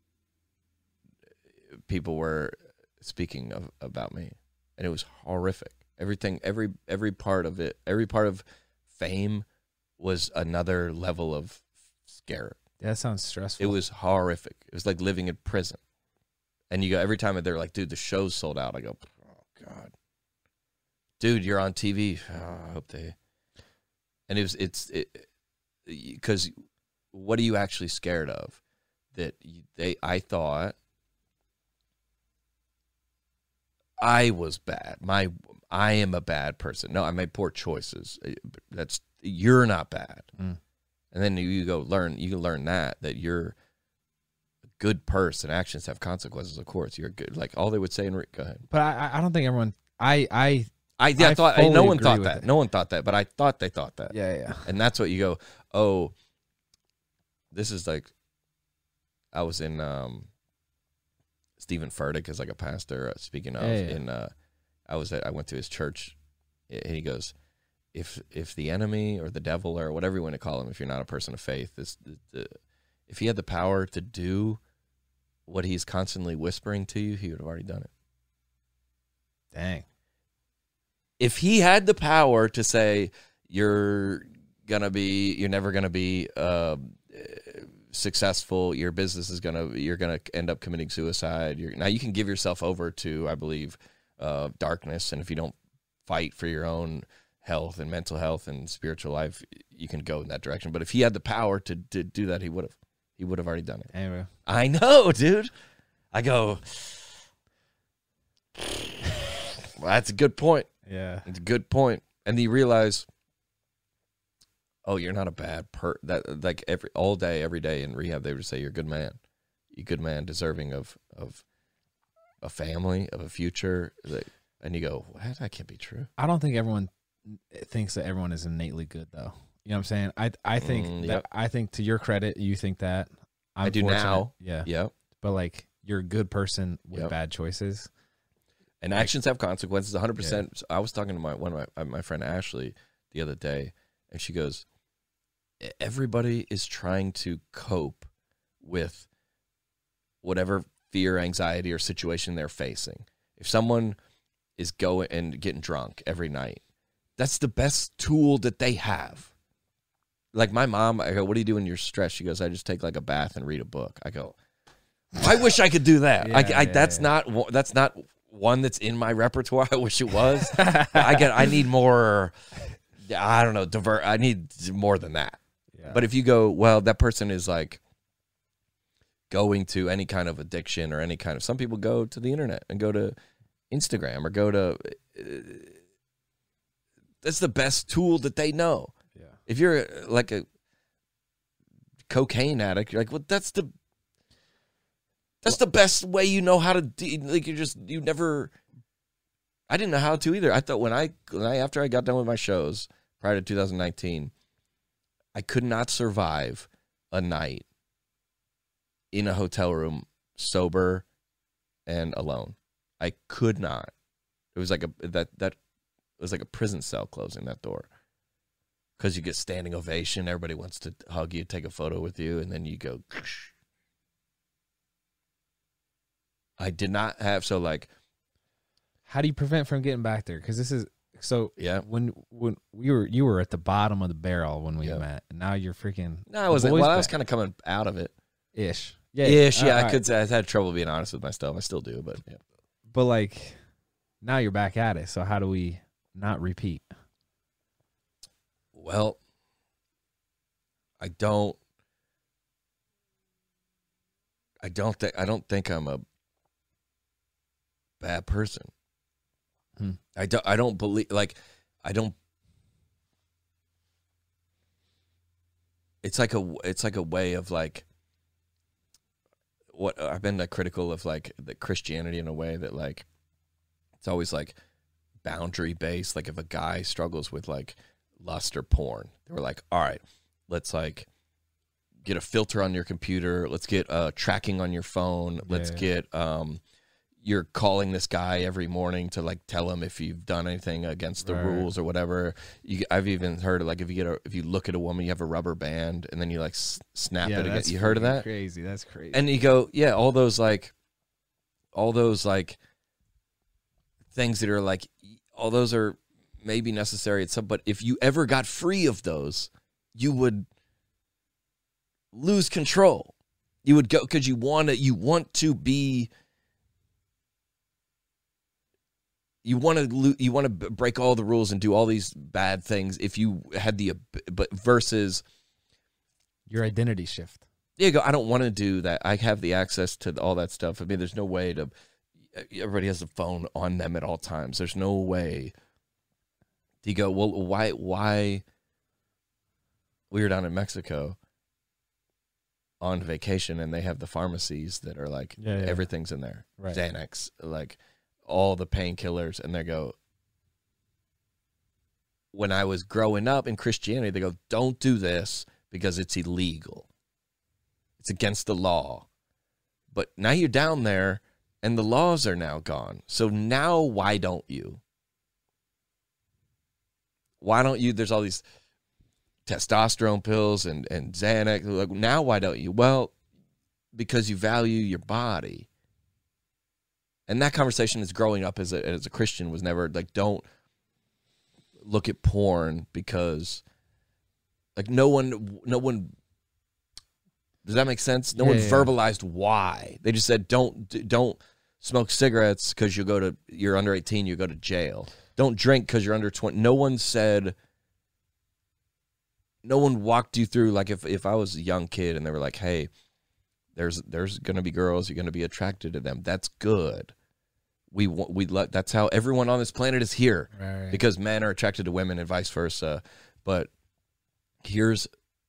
S2: people were speaking about me. And it was horrific. Everything, every part of it, every part of fame was another level of scare.
S1: That sounds stressful.
S2: It was horrific. It was like living in prison. And you go, every time they're like, dude, the show's sold out. I go, oh God, dude, you're on TV. Oh, I hope they. And it's because what are you actually scared of? That I thought I was bad. I am a bad person. No, I made poor choices. You're not bad. And then you can learn that you're a good person. Actions have consequences, of course. You're good. Like all they would say go ahead.
S1: But I don't think everyone
S2: no one thought that. No one thought that, but I thought they thought that.
S1: Yeah.
S2: And that's what you go, oh, this is like, I was in Stephen Furtick is like a pastor. Speaking of, I went to his church, and he goes, if the enemy or the devil or whatever you want to call him, if you're not a person of faith, if he had the power to do what he's constantly whispering to you, he would have already done it.
S1: Dang.
S2: If he had the power to say you're never gonna be successful, your business you're gonna end up committing suicide. Now you can give yourself over to, I believe, darkness, and if you don't fight for your own health and mental health and spiritual life, you can go in that direction. But if he had the power to do that, he would have already done it.
S1: Anyway,
S2: I know, dude. I go, well, that's a good point.
S1: Yeah,
S2: it's a good point. And you realize, oh, you're not a bad that like all day, every day in rehab, they would say you're a good man. You're a good man, deserving of a family, of a future. And you go, what? That can't be true.
S1: I don't think everyone thinks that everyone is innately good, though. You know what I'm saying? I think I think to your credit, you think that.
S2: I do now.
S1: Yeah.
S2: Yep.
S1: But like you're a good person with
S2: Yep.
S1: bad choices.
S2: And actions have consequences 100%. I was talking to one of my friend Ashley the other day, and she goes, everybody is trying to cope with whatever fear, anxiety, or situation they're facing. If someone is going and getting drunk every night, that's the best tool that they have. Like my mom, I go, what do you do when you're stressed? She goes, I just take like a bath and read a book. I go, I wish I could do that. That's not one that's in my repertoire. I wish it was. I need more. I don't know. I need more than that. Yeah. But if you go, well, that person is like going to any kind of addiction or any kind of. Some people go to the internet and go to Instagram or go to. That's the best tool that they know. Yeah. If you're like a cocaine addict, you're like, well, that's the best way you know how to like. You never. I didn't know how to either. I thought when I after I got done with my shows prior to 2019, I could not survive a night in a hotel room sober and alone. I could not. It was like it was like a prison cell closing that door. Because you get standing ovation, everybody wants to hug you, take a photo with you, and then you go. I did not have
S1: How do you prevent from getting back there? Because this is
S2: yeah.
S1: When you were at the bottom of the barrel when we met, and now you're freaking.
S2: No, I wasn't. Well, I was kind of coming out of it.
S1: Ish.
S2: Yeah. Ish. Yeah, I could say I had trouble being honest with myself. I still do, but yeah.
S1: But like, now you're back at it. So how do we not repeat?
S2: Well, I don't think I'm a bad person. I don't believe it's like a way of like what I've been like critical of like the Christianity in a way that like it's always like boundary based. Like if a guy struggles with like lust or porn, they were like, all right, let's like get a filter on your computer. Let's get tracking on your phone. Let's get you're calling this guy every morning to like tell him if you've done anything against the rules or whatever. I've even heard of like if you look at a woman, you have a rubber band and then you like snap it again. You heard of that?
S1: Crazy. That's crazy.
S2: And you go, yeah, all those things that are like, all those are maybe necessary at some, but if you ever got free of those, you lose control. You would go because you want to break all the rules and do all these bad things if you had but versus
S1: your identity shift.
S2: Yeah, you go, I don't want to do that. I have the access to all that stuff. I mean, there's no way to. Everybody has a phone on them at all times. There's no way. You go, well, why? We were down in Mexico on vacation, and they have the pharmacies that are like everything's in there, right. Xanax, like all the painkillers, and they go. When I was growing up in Christianity, they go, don't do this because it's illegal. It's against the law. But now you're down there, and the laws are now gone. So now why don't you? Why don't you? There's all these testosterone pills and Xanax. Like, now why don't you? Well, because you value your body. And that conversation is growing up as a Christian was never like, don't look at porn because like no one does that make sense? No one verbalized why. They just said don't smoke cigarettes because you're under 18, you go to jail. Don't drink because you're under 20. No one walked you through, like if I was a young kid and they were like, hey, there's going to be girls, you're going to be attracted to them. That's good. That's how everyone on this planet is here, right. Because men are attracted to women and vice versa. But here's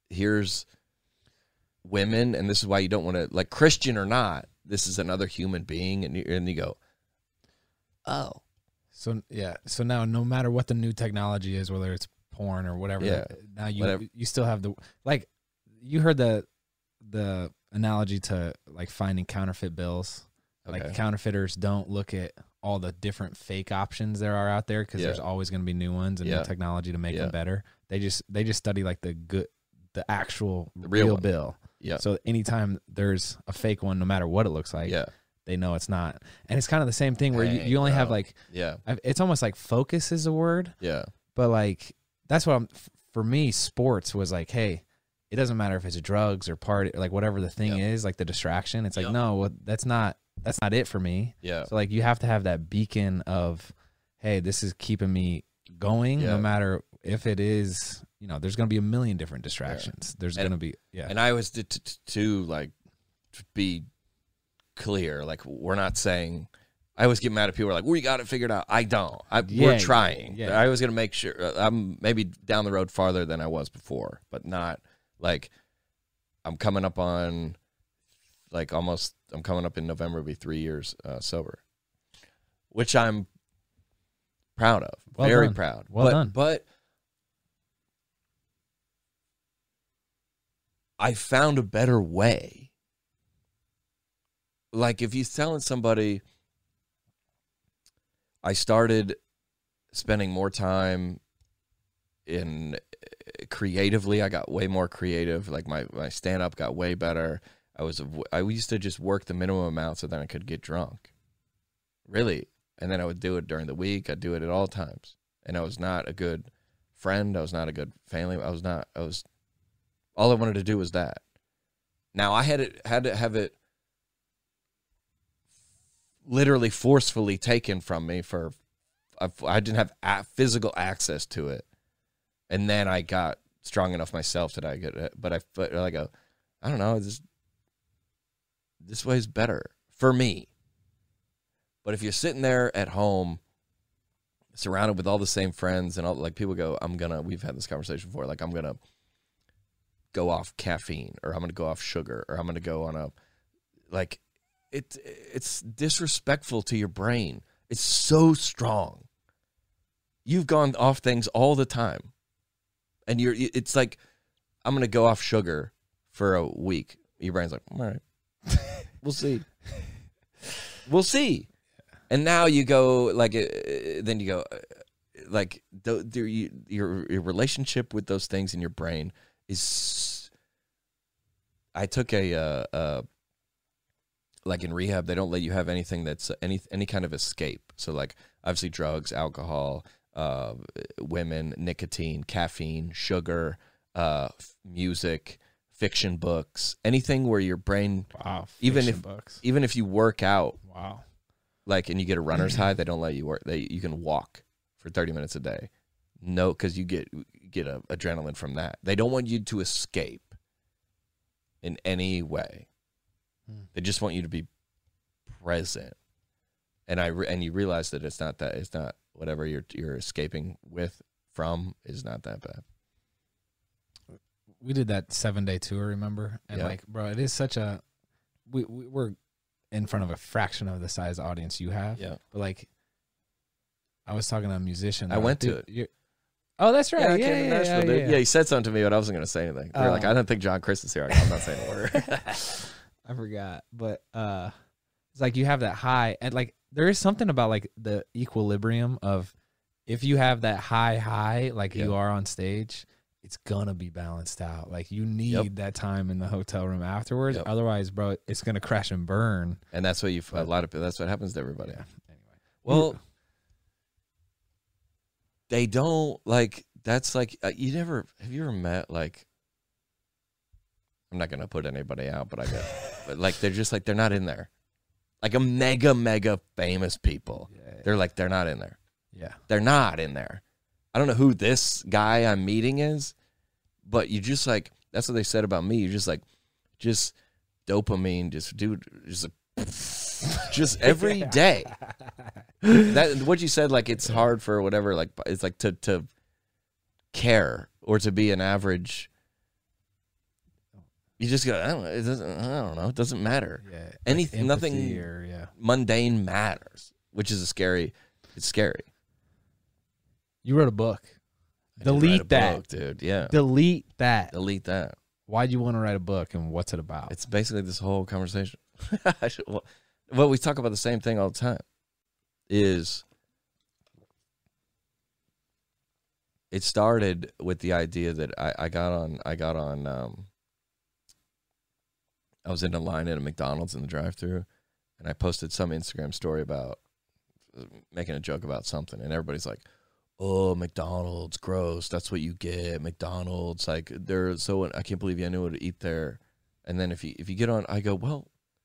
S2: women, and this is why you don't want to, like, Christian or not, this is another human being, and you go, oh.
S1: So now no matter what the new technology is, whether it's porn or whatever, now you still have the, like, you heard the analogy to like finding counterfeit bills.
S2: Okay.
S1: Like counterfeiters don't look at all the different fake options there are out there because there's always going to be new ones and new technology to make them better. They just study like the actual real bill.
S2: Yeah.
S1: So anytime there's a fake one, no matter what it looks like, they know it's not. And it's kind of the same thing where you only have like, it's almost like focus is a word.
S2: Yeah.
S1: But like, that's what for me, sports was like, hey, it doesn't matter if it's drugs or party, like whatever the thing is, like the distraction. It's like, no, well, that's not it for me.
S2: Yeah.
S1: So like you have to have that beacon of, hey, this is keeping me going no matter if it is, you know, there's going to be a million different distractions. There's going to be,
S2: And I was to like, to be clear, like we're not saying, I always get mad at people who are like, we got it figured out. I don't. We're trying.
S1: Yeah.
S2: I was going to make sure I'm maybe down the road farther than I was before, but not like I'm coming up on like almost, I'm coming up in November, it'll be 3 years sober, which I'm proud of. Very proud.
S1: Well done.
S2: But I found a better way. Like if you're telling somebody, I started spending more time in creatively. I got way more creative. Like my stand-up got way better. I used to just work the minimum amount so then I could get drunk. Really. And then I would do it during the week. I'd do it at all times. And I was not a good friend. I was not a good family. All I wanted to do was that. Now I had to have it literally forcefully taken from me I didn't have physical access to it. And then I got strong enough myself that I get it. But I go, I don't know, this way is better for me. But if you're sitting there at home surrounded with all the same friends and all, like people go, we've had this conversation before, like I'm going to go off caffeine or I'm going to go off sugar or I'm going to go on it's disrespectful to your brain. It's so strong. You've gone off things all the time. And it's like, I'm going to go off sugar for a week. Your brain's like, all right, we'll see. We'll see. And now you go like, then you go like your relationship with those things in your brain is, I took like in rehab, they don't let you have anything that's any kind of escape. So like obviously drugs, alcohol, women, nicotine, caffeine, sugar, music, fiction books, anything where your brain, even if you work out, like, and you get a runner's high, they don't let you work. You can walk for 30 minutes a day. No, because you get adrenaline from that. They don't want you to escape in any way. They just want you to be present. And you realize that it's not whatever you're escaping from is not that bad.
S1: We did that 7-day tour, remember? And like, bro, it is such a we're in front of a fraction of the size audience you have. Yeah. But like, I was talking to a musician.
S2: I went to it.
S1: Oh, that's right.
S2: Yeah, he said something to me, but I wasn't going to say anything. They're like, I don't think John Chris is here. I'm not saying a word.
S1: I forgot. But it's like you have that high. And like, there is something about like the equilibrium of if you have that high, like you are on stage, it's going to be balanced out. Like you need that time in the hotel room afterwards. Otherwise, bro, it's going to crash and burn.
S2: And that's what that's what happens to everybody.
S1: Yeah. Anyway.
S2: Well, they don't like, that's like, have you ever met like, I'm not going to put anybody out, but but like, they're just like, they're not in there. Like a mega famous people. Yeah. They're like, they're not in there.
S1: Yeah.
S2: They're not in there. I don't know who this guy I'm meeting is, but you just like, that's what they said about me. You're just like, just dopamine, just every day. That what you said, like it's hard for whatever, like it's like to care or to be an average. You just go, I don't know. It doesn't matter. Yeah, anything, like nothing mundane matters, which is it's scary.
S1: You wrote a book. Delete that,
S2: book, dude. Yeah.
S1: Delete that.
S2: Delete that.
S1: why'd you want to write a book and what's it about?
S2: It's basically this whole conversation. Well, we talk about the same thing all the time. Is it started with the idea that I was in a line at a McDonald's in the drive-thru, and I posted some Instagram story about making a joke about something, and everybody's like, "Oh, McDonald's, gross. That's what you get. McDonald's, like they're so. I can't believe you knew what to eat there." And then if you get on, I go, "Well,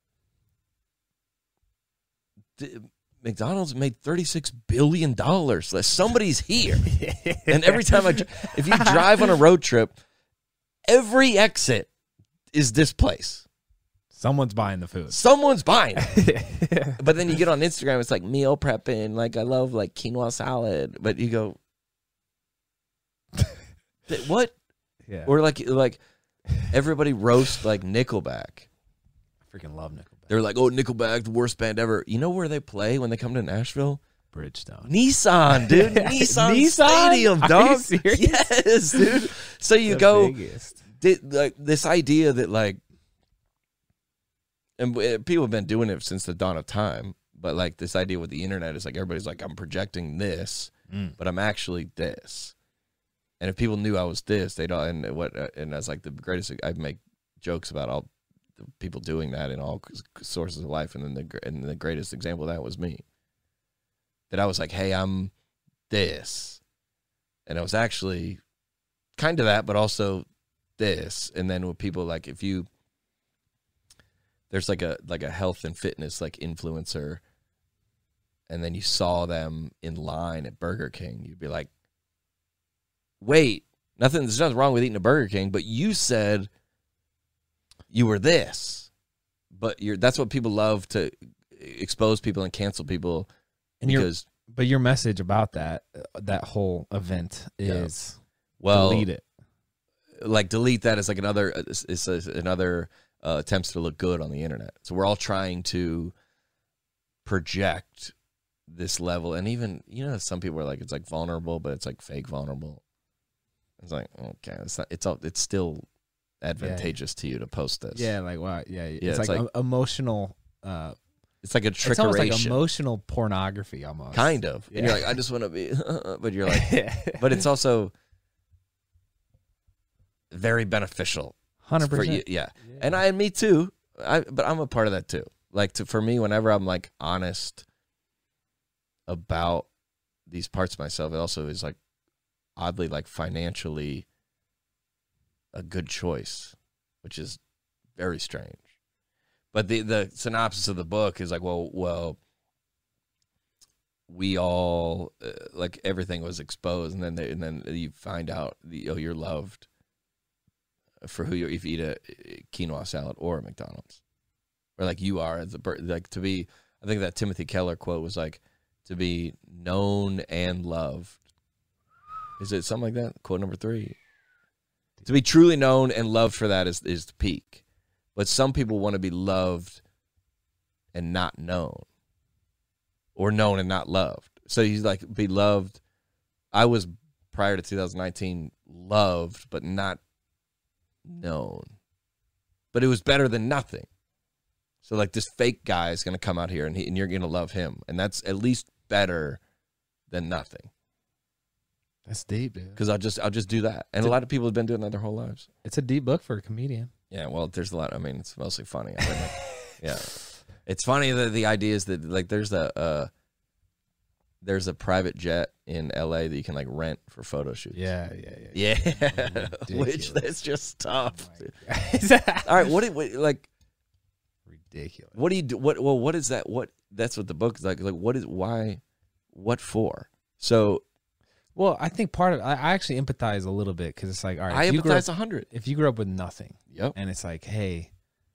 S2: McDonald's made $36 billion. Somebody's here." And every time if you drive on a road trip, every exit is this place.
S1: Someone's buying the food.
S2: Someone's buying it. But then you get on Instagram, it's like meal prepping. Like, I love like quinoa salad. But you go, what?
S1: Yeah.
S2: Or like everybody roast like Nickelback.
S1: I freaking love Nickelback.
S2: They're like, oh, Nickelback, the worst band ever. You know where they play when they come to Nashville?
S1: Bridgestone.
S2: Nissan, dude. Nissan Stadium, dog.
S1: Are you serious?
S2: Yes, dude. So you
S1: The
S2: go,
S1: biggest.
S2: like this idea that like, and people have been doing it since the dawn of time, but like this idea with the internet is like everybody's like, I'm projecting this, but I'm actually this. And if people knew I was this, they'd all, and that's like the greatest. I make jokes about all the people doing that in all sources of life, and then the greatest example of that was me. That I was like, hey, I'm this, and I was actually kind of that, but also this. And then with people like, if you, there's like a health and fitness like influencer, and then you saw them in line at Burger King, you'd be like, wait, there's nothing wrong with eating a Burger King, but you said you were this. But that's what people love, to expose people and cancel people. And
S1: but your message about that whole event is delete it.
S2: Like delete that as like another attempts to look good on the internet. So we're all trying to project this level, and even some people are like, it's like vulnerable, but it's like fake vulnerable. It's like, okay, it's still advantageous to you to post this.
S1: Yeah, like wow, yeah. It's like emotional.
S2: It's like a trickeration.
S1: It's almost like emotional pornography, almost.
S2: Kind of. Yeah. And you're like, I just want to be, but you're like, but it's also very beneficial.
S1: 100%.
S2: Yeah. And me too. But I'm a part of that too. Like for me, whenever I'm like honest about these parts of myself, it also is like oddly like financially a good choice, which is very strange. But the synopsis of the book is like, well, we all like everything was exposed, and then you find out you're loved for who you, if you eat a quinoa salad or a McDonald's, or like you are as like to be. I think that Timothy Keller quote was like, to be known and loved. Is it something like that? Quote number 3. To be truly known and loved for that is the peak. But some people want to be loved and not known, or known and not loved. So he's like, be loved. I was, prior to 2019, loved but not known. But it was better than nothing. So like this fake guy is going to come out here and you're going to love him. And that's at least better than nothing.
S1: That's deep, dude.
S2: Because I'll just do that. And a lot of people have been doing that their whole lives.
S1: It's a deep book for a comedian.
S2: Yeah, well, there's a lot. I mean, it's mostly funny. I mean, yeah, it's funny that the idea is that like there's a private jet in LA that you can like rent for photo shoots.
S1: Yeah.
S2: Which that's just tough.
S1: Oh
S2: all right, what like
S1: ridiculous?
S2: What do you do? What is that? What that's what the book is like. Like what for? So.
S1: Well, I think part of I actually empathize a little bit, because it's like, all right,
S2: I empathize 100.
S1: If you grew up with nothing,
S2: yep,
S1: and it's like, hey,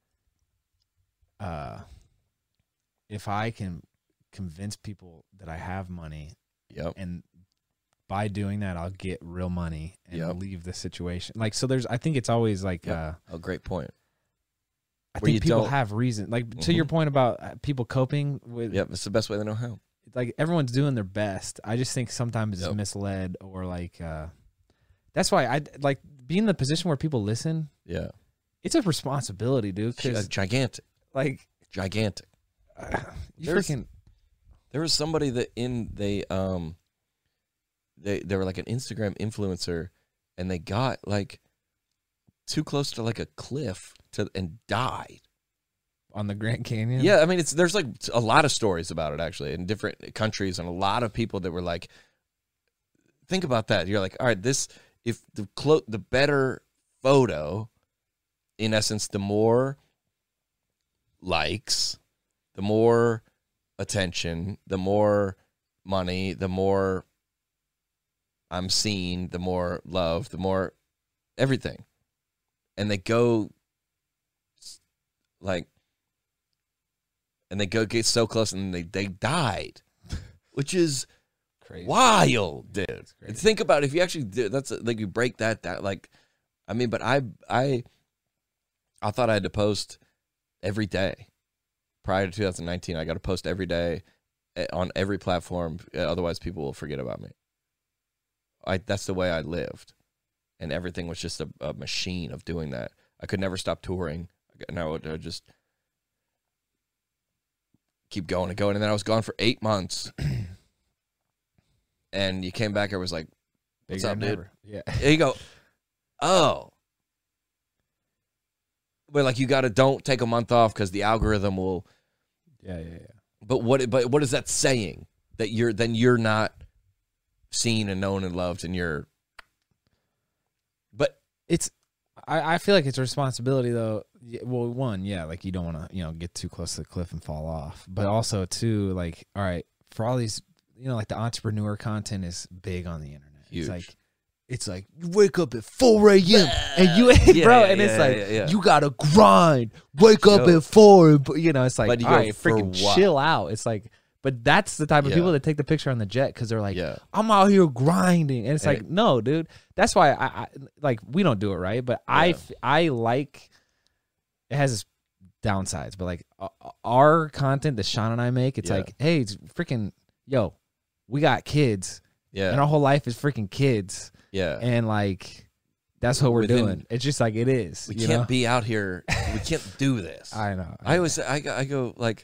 S1: if I can convince people that I have money,
S2: yep,
S1: and by doing that I'll get real money and
S2: yep,
S1: leave the situation. Like, so I think it's always like,
S2: a great point.
S1: I think people have reason. Like to your point about people coping with.
S2: Yep, it's the best way they know how.
S1: Like everyone's doing their best. I just think sometimes it's misled, or like that's why I like being in the position where people listen.
S2: Yeah.
S1: it's a responsibility, dude. Cause
S2: Gigantic.
S1: like
S2: Gigantic.
S1: you freaking.
S2: There was somebody that they were like an Instagram influencer, and they got like too close to like a cliff and died
S1: On the Grand Canyon.
S2: Yeah, I mean there's like a lot of stories about it actually in different countries, and a lot of people that were like, think about that. You're like, all right, if the better photo, in essence, the more likes, the more attention, the more money, the more I'm seen, the more love, the more everything. And they go like, and they go get so close and they died, which is
S1: crazy.
S2: Wild, dude. Think about it, if you actually do, that's like you break that down. Like, I mean, but I thought I had to post every day prior to 2019. I got to post every day on every platform, otherwise people will forget about me. That's the way I lived, and everything was just a machine of doing that. I could never stop touring, and I would just keep going and going, and then I was gone for 8 months. And you came back, I was like, what's up, dude?
S1: Yeah.
S2: And you go, oh. But like, don't take a month off because the algorithm will.
S1: Yeah.
S2: But what is that saying? That you're not seen and known and loved, and you're. But
S1: I feel like it's a responsibility though. Well, one, yeah, like you don't want to, get too close to the cliff and fall off. But also, two, like, all right, for all these, like the entrepreneur content is big on the internet.
S2: Huge.
S1: It's like you wake up at 4 a.m. and you gotta grind. Wake up at 4. It's like,
S2: but
S1: all right, freaking chill out. It's like, but that's the type of people that take the picture on the jet because they're like, I'm out here grinding, and it's like, no, dude. That's why I like, we don't do it right, but I like, it has its downsides, but like our content that Sean and I make, it's like, hey, it's freaking, yo, we got kids, and our whole life is freaking kids, and like that's what we're doing. It's just like it is.
S2: We can't be out here. We can't do this.
S1: I know.
S2: I go like.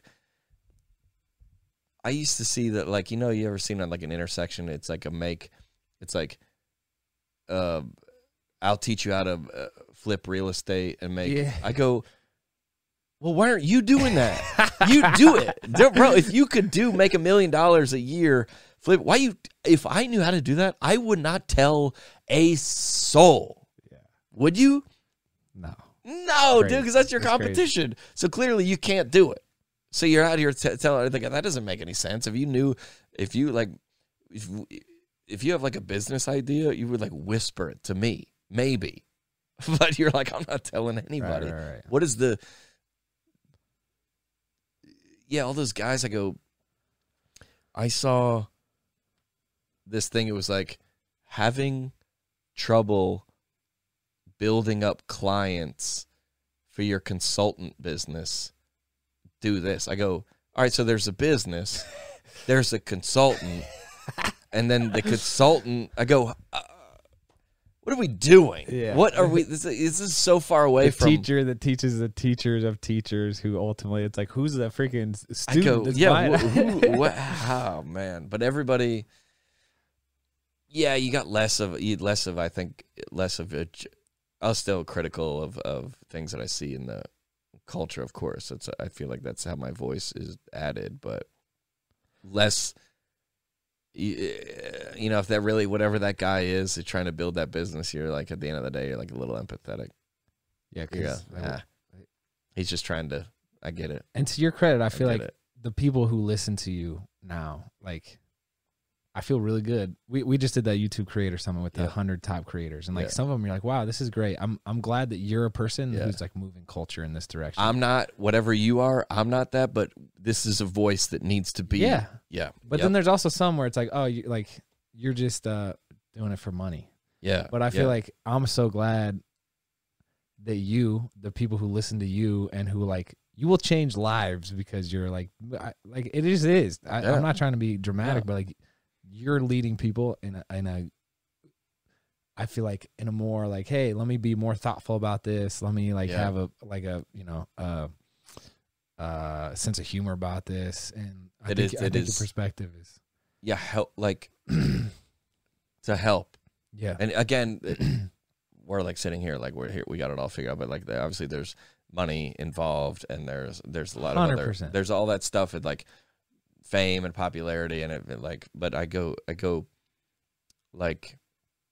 S2: I used to see that, like, you ever seen on like an intersection? It's like it's like, I'll teach you how to flip real estate and make. Yeah. I go, well, why aren't you doing that? You do it, bro. If you could make $1 million a year, flip. If I knew how to do that, I would not tell a soul. Yeah. Would you? No, dude, because that's your competition. Crazy. So clearly you can't do it. So you're out here telling that doesn't make any sense. If you have like a business idea, you would like whisper it to me, maybe. But you're like, I'm not telling anybody.
S1: Right.
S2: What is all those guys, I saw this thing. It was like having trouble building up clients for your consultant business. Do this. I go, all right, so there's a business, there's a consultant, and then the consultant, I go, what are we doing?
S1: Yeah.
S2: What are we, this is so far away from.
S1: The teacher that teaches the teachers of teachers, who ultimately, it's like, who's the freaking student?
S2: Oh, man. But everybody, you got less of, I think, less of it. I was still critical of things that I see in the culture, of course. I feel like that's how my voice is added, but less, if that really, whatever that guy is trying to build that business, you're like, at the end of the day, you're like a little empathetic.
S1: Yeah, because
S2: he's just trying to, I get it.
S1: And to your credit, I feel like the people who listen to you now, like, I feel really good. We just did that YouTube creator summit with the 100 top creators, and like some of them, you're like, wow, this is great. I'm glad that you're a person who's like moving culture in this direction.
S2: I'm not whatever you are. I'm not that, but this is a voice that needs to be. Yeah.
S1: But then there's also some where it's like, oh, you're just doing it for money.
S2: Yeah.
S1: But I feel like I'm so glad that the people who listen to you and who like, you will change lives because you're like it just is. I'm not trying to be dramatic, but like, you're leading people in I feel like in a more like, hey, let me be more thoughtful about this. Let me like have a sense of humor about this. And I think the perspective is
S2: help, like to help.
S1: Yeah.
S2: And again, we're like sitting here, like we're here, we got it all figured out, but like obviously there's money involved, and there's a lot of
S1: 100%.
S2: other, there's all that stuff, and like fame and popularity, and it like, but I go like,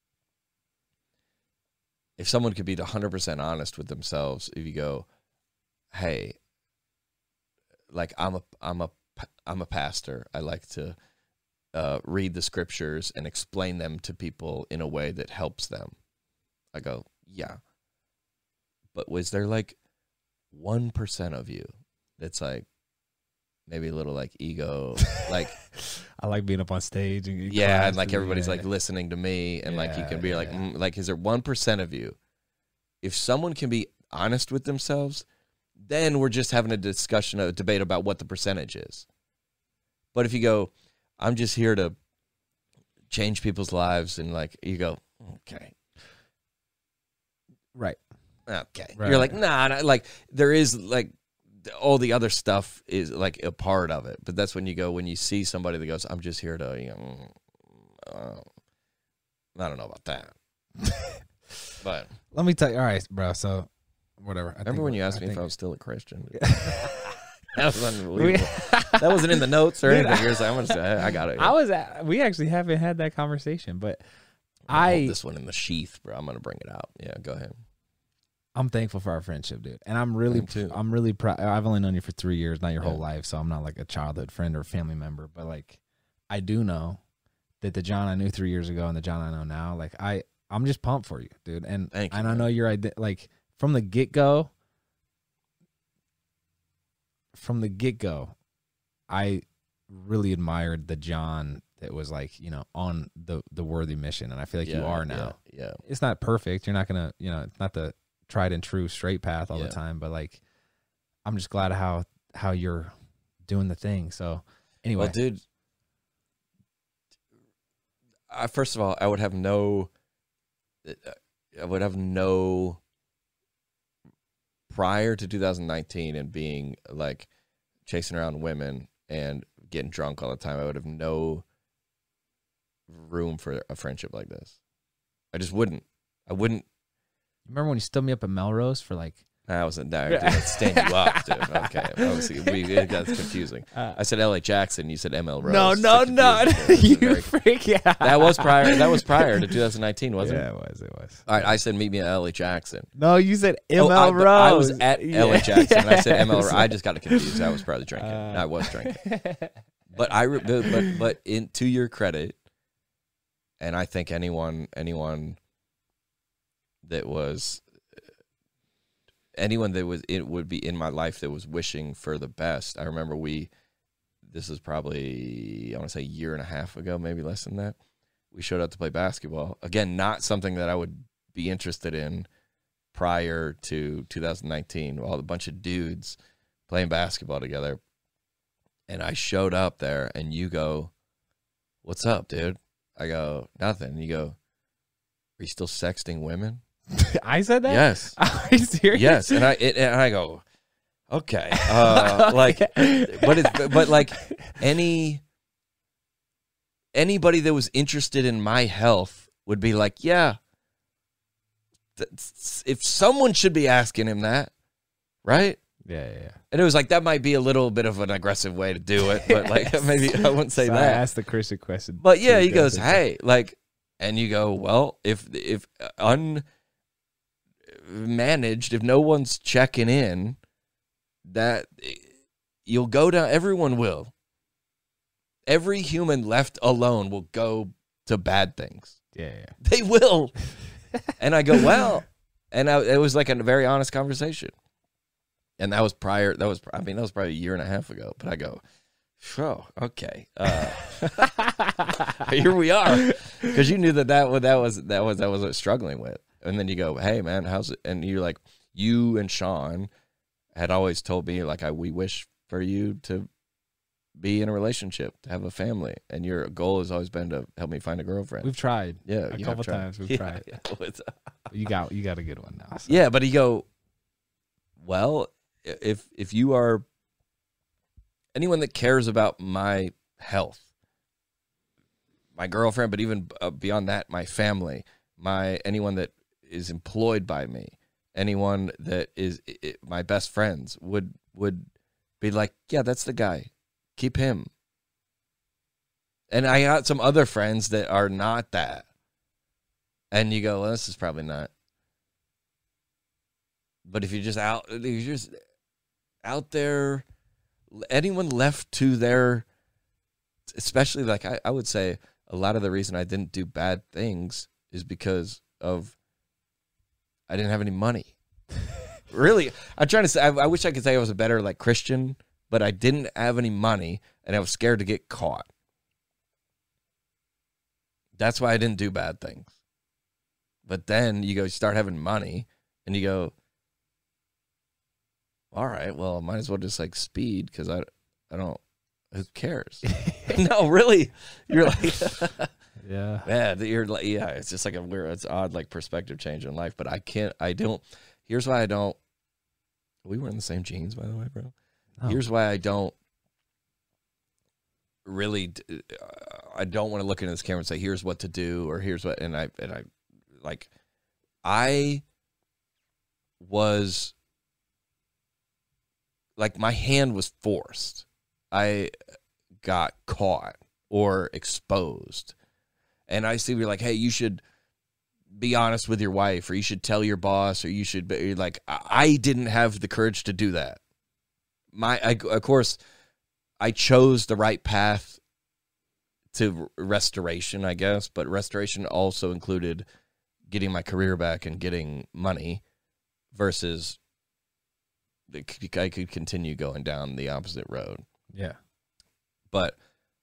S2: if someone could be 100% honest with themselves, if you go, hey, like I'm a pastor, I like to read the scriptures and explain them to people in a way that helps them. I go, yeah. But was there like 1% of you that's like maybe a little like ego, like
S1: I like being up on stage and
S2: and like everybody's like listening to me, and like you can be like, like, is there 1% of you? If someone can be honest with themselves, then we're just having a discussion, a debate about what the percentage is. But if you go, I'm just here to change people's lives, and like you go, okay.
S1: Right.
S2: Okay. Right. You're like, nah, like there is like all the other stuff is like a part of it. But that's when you go, when you see somebody that goes, I'm just here to, you know, I don't know about that. But
S1: let me tell you, all right, bro. So whatever.
S2: Remember when you asked me if I was still a Christian? That was unbelievable. That wasn't in the notes or anything. You're saying, I'm gonna say, I got it.
S1: We actually haven't had that conversation, but
S2: I hold this one in the sheath, bro. I'm gonna bring it out. Yeah, go ahead.
S1: I'm thankful for our friendship, dude, and I'm really proud. I've only known you for 3 years, not your whole life, so I'm not like a childhood friend or a family member. But like, I do know that the John I knew 3 years ago and the John I know now, like I'm just pumped for you, dude. And
S2: Thank you,
S1: I know you're like from the get go. I really admired the John that was like, you know, on the worthy mission, and I feel like you are now.
S2: Yeah.
S1: It's not perfect. You're not gonna, you know, it's not the tried and true straight path all the time, but like, I'm just glad how you're doing the thing. So anyway,
S2: well, dude, first of all, I would have no prior to 2019 and being like chasing around women and getting drunk all the time, I would have no room for a friendship like this. I just wouldn't. I wouldn't.
S1: Remember when you stood me up at Melrose for like...
S2: I wasn't there. Dude, I'd stand you up, dude. Okay. Obviously, that's confusing. I said L.A. Jackson. You said M.L. Rose.
S1: No. You freak out.
S2: That was prior to 2019, wasn't it?
S1: Yeah, it was.
S2: All right, I said meet me at L.A. Jackson.
S1: No, you said M.L. Rose.
S2: I was at L.A. Jackson, and I said M.L. Rose. I just got confused. I was probably drinking. I was drinking. But to your credit, and I think anyone that was it would be in my life that was wishing for the best. I remember this is probably, I want to say a year and a half ago, maybe less than that. We showed up to play basketball. Again, not something that I would be interested in prior to 2019. All a bunch of dudes playing basketball together. And I showed up there and you go, "What's up, dude?" I go, "Nothing." And you go, "Are you still sexting women?"
S1: I said that?
S2: Yes.
S1: Are you serious?
S2: Yes. And I go, okay. Like, but like anybody that was interested in my health would be like, yeah, if someone should be asking him that, right?
S1: Yeah.
S2: And it was like, that might be a little bit of an aggressive way to do it, but like maybe I wouldn't say that.
S1: I asked the Christian question.
S2: But yeah, he goes, hey, like, and you go, well, if unmanaged, if no one's checking in, that you'll go down, everyone will. Every human left alone will go to bad things.
S1: Yeah.
S2: They will. And I go, well, and it was like a very honest conversation. And that was probably a year and a half ago. But I go, oh, okay. Here we are. Because you knew that was what I was struggling with. And then you go, hey, man, how's it? And you're like, you and Sean had always told me, like, we wish for you to be in a relationship, to have a family, and your goal has always been to help me find a girlfriend.
S1: We've tried.
S2: Yeah,
S1: A couple times we've tried.
S2: Yeah.
S1: You got a good one now. So.
S2: Yeah, but you go, well, if you are anyone that cares about my health, my girlfriend, but even beyond that, my family, anyone that is employed by me, anyone that is my best friends would be like, yeah, that's the guy. Keep him. And I got some other friends that are not that. And you go, well, this is probably not. But if you're just out there, anyone left to their, especially like I would say a lot of the reason I didn't do bad things is because of I didn't have any money. Really, I'm trying to say, I wish I could say I was a better like Christian, but I didn't have any money and I was scared to get caught. That's why I didn't do bad things. But then you start having money and you go, all right, well, I might as well just like speed because I don't, who cares? No, really. You're like, yeah, you're like, yeah, it's just like it's odd, like perspective change in life. But here's why I don't, we were in the same jeans, by the way, bro. Oh. Here's why I don't really, I don't want to look into this camera and say, here's what to do, or here's what, and I was, like, my hand was forced. I got caught or exposed. And I see you're like, hey, you should be honest with your wife, or you should tell your boss, or you should be like, I didn't have the courage to do that. Of course, I chose the right path to restoration, I guess, but restoration also included getting my career back and getting money versus I could continue going down the opposite road.
S1: Yeah.
S2: But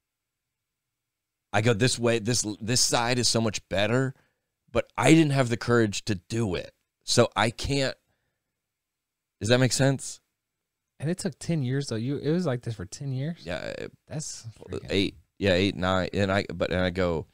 S2: I go this way, this side is so much better, but I didn't have the courage to do it. So I can't. Does that make sense?
S1: And it took 10 years though. It was like this for 10 years?
S2: Yeah.
S1: That's freaking...
S2: 8. Yeah, 8, 9. And I go,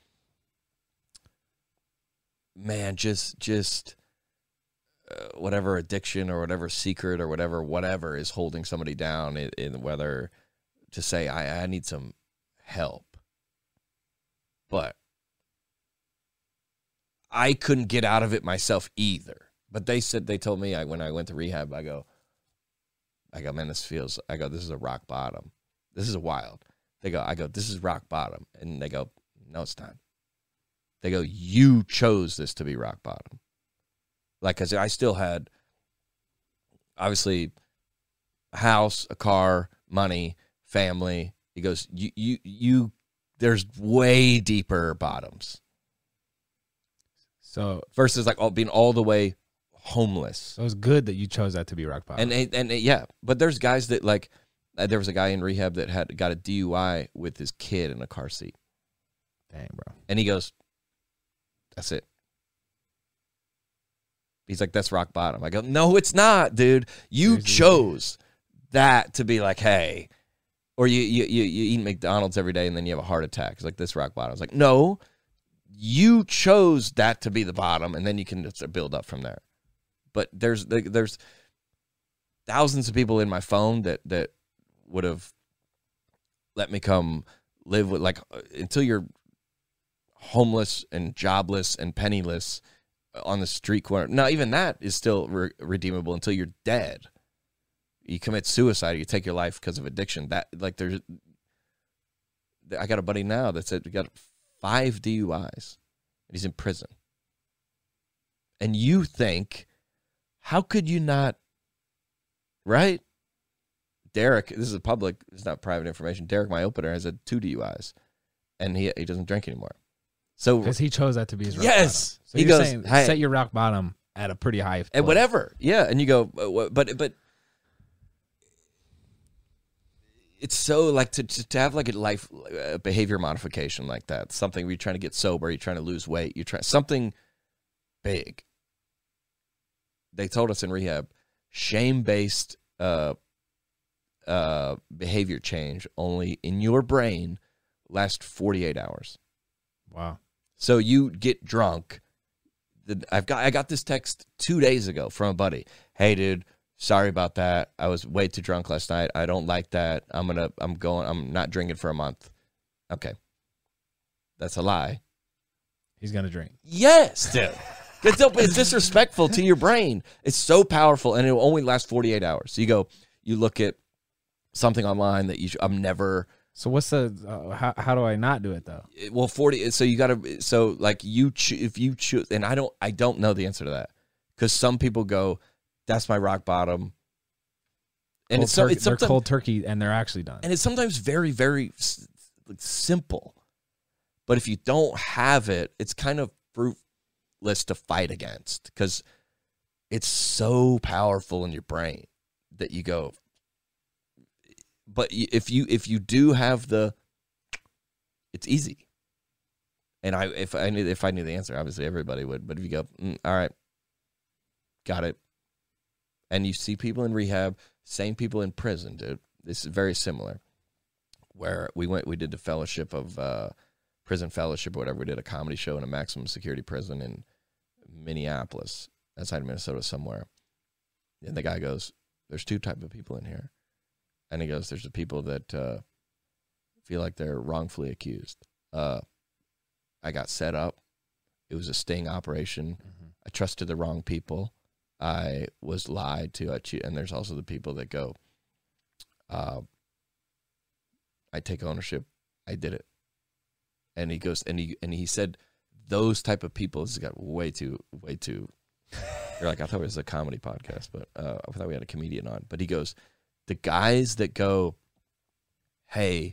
S2: man, just whatever addiction or whatever secret or whatever is holding somebody down in whether to say I need some help. But I couldn't get out of it myself either. But they told me when I went to rehab, I go, man, this is a rock bottom. This is wild. I go, this is rock bottom. And they go, no, it's not. They go, you chose this to be rock bottom. Like, because I still had, obviously, a house, a car, money, family. He goes, you. There's way deeper bottoms.
S1: So
S2: versus like being all the way homeless.
S1: So it was good that you chose that to be rock bottom.
S2: And yeah, but there's guys that like, there was a guy in rehab that got a DUI with his kid in a car seat.
S1: Dang, bro.
S2: And he goes, that's it. He's like, that's rock bottom. I go, no, it's not, dude. You chose that to be like, hey, or you eat McDonald's every day and then you have a heart attack. It's like, this rock bottom. It's like, no, you chose that to be the bottom, and then you can just build up from there. But there's thousands of people in my phone that would have let me come live with, like, until you're homeless and jobless and penniless on the street corner. Now, even that is still redeemable until you're dead. You commit suicide, or you take your life because of addiction. That, like, I got a buddy now that said he got 5 DUIs, and he's in prison. And you think, how could you not, right? Derek, this is public, it's not private information. Derek, my opener, has had 2 DUIs, and he doesn't drink anymore. So
S1: because he chose that to be his rock bottom. So
S2: he goes,
S1: saying, hey, set your rock bottom at a pretty high place.
S2: And whatever, yeah. And you go, but it's so like to have like a life behavior modification like that, something where you're trying to get sober, you're trying to lose weight, you're trying something big. They told us in rehab, shame-based behavior change only in your brain lasts 48 hours.
S1: Wow.
S2: So you get drunk. I got this text 2 days ago from a buddy. Hey, dude, sorry about that. I was way too drunk last night. I don't like that. I'm not drinking for a month. Okay. That's a lie.
S1: He's going to drink.
S2: Yes, dude. It's disrespectful to your brain. It's so powerful, and it will only last 48 hours. So you look at something online that I'm never.
S1: So what's the how do I not do it though?
S2: Well, 40. So you got to. So like if you choose, and I don't know the answer to that, because some people go, that's my rock bottom, and it's
S1: they're cold turkey, and they're actually done.
S2: And it's sometimes very, very simple, but if you don't have it, it's kind of fruitless to fight against, because it's so powerful in your brain that you go. But if you do have it's easy. And if I knew the answer, obviously everybody would. But if you go, all right, got it, and you see people in rehab, same people in prison, dude. This is very similar. Where we did the fellowship of prison fellowship or whatever. We did a comedy show in a maximum security prison in Minneapolis, outside of Minnesota somewhere. And the guy goes, "There's two types of people in here." And he goes, there's the people that feel like they're wrongfully accused. I got set up. It was a sting operation. Mm-hmm. I trusted the wrong people. I was lied to. And there's also the people that go, I take ownership. I did it. And he goes, and he said, those type of people, this got way too. You're like, I thought it was a comedy podcast, but I thought we had a comedian on. But he goes, the guys that go, hey,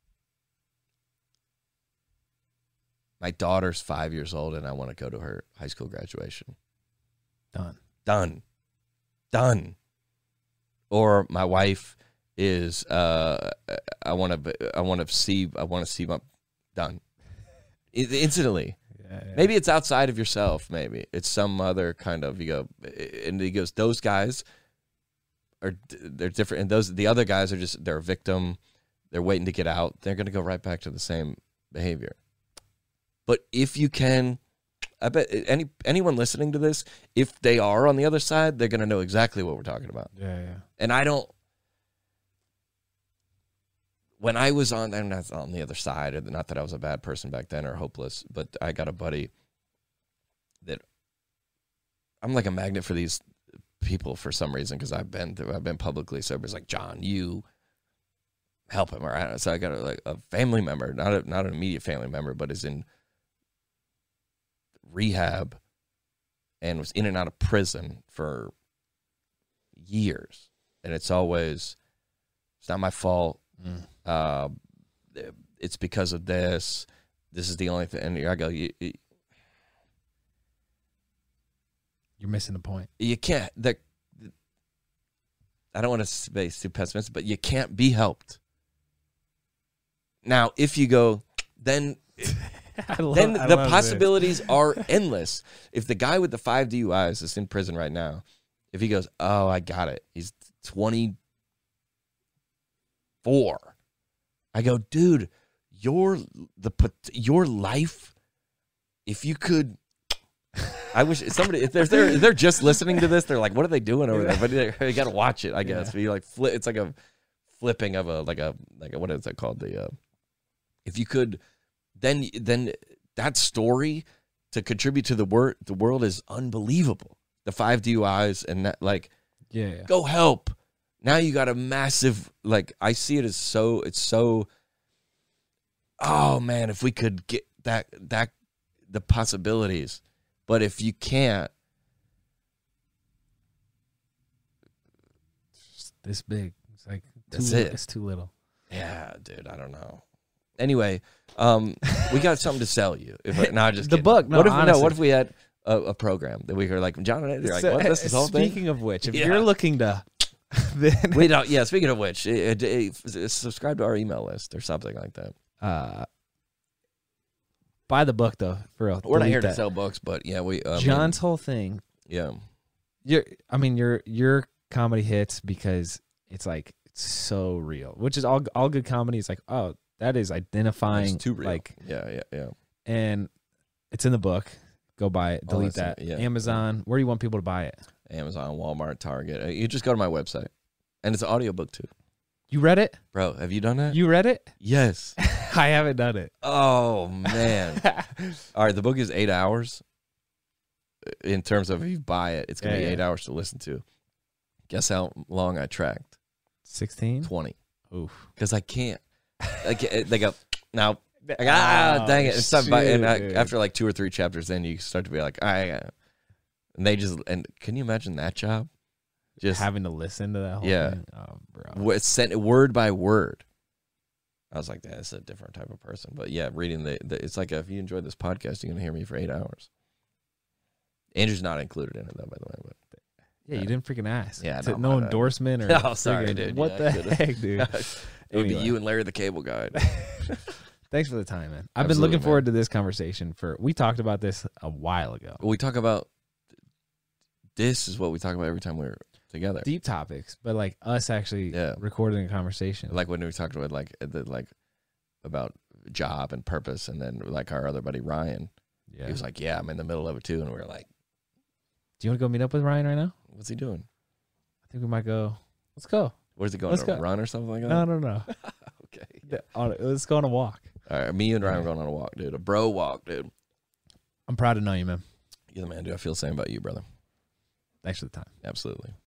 S2: my daughter's 5 years old and I want to go to her high school graduation. Done. Or my wife is, I want to see my, done. Instantly. Yeah. Maybe it's outside of yourself. Maybe it's some other kind of, you go, and he goes, those guys they're different, and the other guys are just, they're a victim, they're waiting to get out, they're going to go right back to the same behavior. But if you can, I bet anyone listening to this, if they are on the other side, they're going to know exactly what we're talking about.
S1: Yeah.
S2: And when I was on the other side, not that I was a bad person back then or hopeless, but I got a buddy that I'm like a magnet for these people for some reason, because I've been publicly sober. It's like, John, you help him, or so I got a family member, not an immediate family member, but is in rehab and was in and out of prison for years, and it's always, it's not my fault. It's because of this. This is the only thing, and I go,
S1: you're missing the point.
S2: You can't. I don't want to be too pessimistic, but you can't be helped. Now, if you go, then the possibilities are endless. If the guy with the 5 DUIs is in prison right now, if he goes, oh, I got it, he's 24. I go, dude, your life, if you could. I wish somebody, if they're just listening to this, they're like, what are they doing over there? But you got to watch it, I guess. Yeah. Like it's like a flipping of a what is that called? If you could, then that story to contribute to the world is unbelievable. The 5 DUIs and that, like, go help. Now you got a massive, like, I see it as it's so. Oh man, if we could get the possibilities. But if you can't,
S1: it's this big. It's like it's too little.
S2: Yeah, dude, I don't know. Anyway, we got something to sell you. Just
S1: the
S2: kidding.
S1: book. No,
S2: what if we had a program that we were like, John and Ed, like, what? This is whole thing.
S1: Speaking of which, if you're looking to,
S2: we don't. Yeah, speaking of which, subscribe to our email list or something like that.
S1: Buy the book though, for real.
S2: We're not here to sell books, but yeah, we.
S1: John's whole thing.
S2: Yeah.
S1: Your comedy hits because it's like so real. Which is all good comedy is like, oh, that is identifying.
S2: It's too real.
S1: Like,
S2: yeah.
S1: and it's in the book. Go buy it. Delete that.
S2: Yeah.
S1: Amazon. Where do you want people to buy it?
S2: Amazon, Walmart, Target. You just go to my website, and it's an audiobook too.
S1: You read it?
S2: Bro, have you done that?
S1: You read it?
S2: Yes.
S1: I haven't done it.
S2: Oh man. All right, the book is 8 hours. In terms of if you buy it, it's gonna be 8 hours to listen to. Guess how long I tracked?
S1: 16?
S2: 20.
S1: Oof.
S2: Because I can't. They go now. Dang it! After like 2 or 3 chapters, then you start to be like, and they just can you imagine that job? Just
S1: having to listen to that whole thing? Oh, bro.
S2: It's sent word by word. I was like, that's a different type of person. But yeah, reading it's like if you enjoy this podcast, you're gonna hear me for 8 hours. Andrew's not included in it though, by the way. But
S1: yeah, you didn't freaking ask.
S2: Yeah,
S1: no endorsement or.
S2: Oh, sorry, dude.
S1: What the heck, dude?
S2: It would be you and Larry the Cable Guy.
S1: Thanks for the time, man. I've been looking forward to this conversation we talked about this a while ago.
S2: We talk about this is what we talk about every time we're together.
S1: Deep topics, but like us actually recording a conversation.
S2: Like when we talked about about job and purpose, and then like our other buddy Ryan. Yeah. He was like, yeah, I'm in the middle of it too. And we were like,
S1: do you want to go meet up with Ryan right now?
S2: What's he doing?
S1: I think we might go. Let's go.
S2: Where's he going? To run or something like that?
S1: No.
S2: Okay.
S1: Yeah. Let's go on a walk.
S2: All right. Me and Ryan are going on a walk, dude. A bro walk, dude.
S1: I'm proud to know you, man.
S2: You're the man, dude. I feel the same about you, brother.
S1: Thanks for the time.
S2: Absolutely.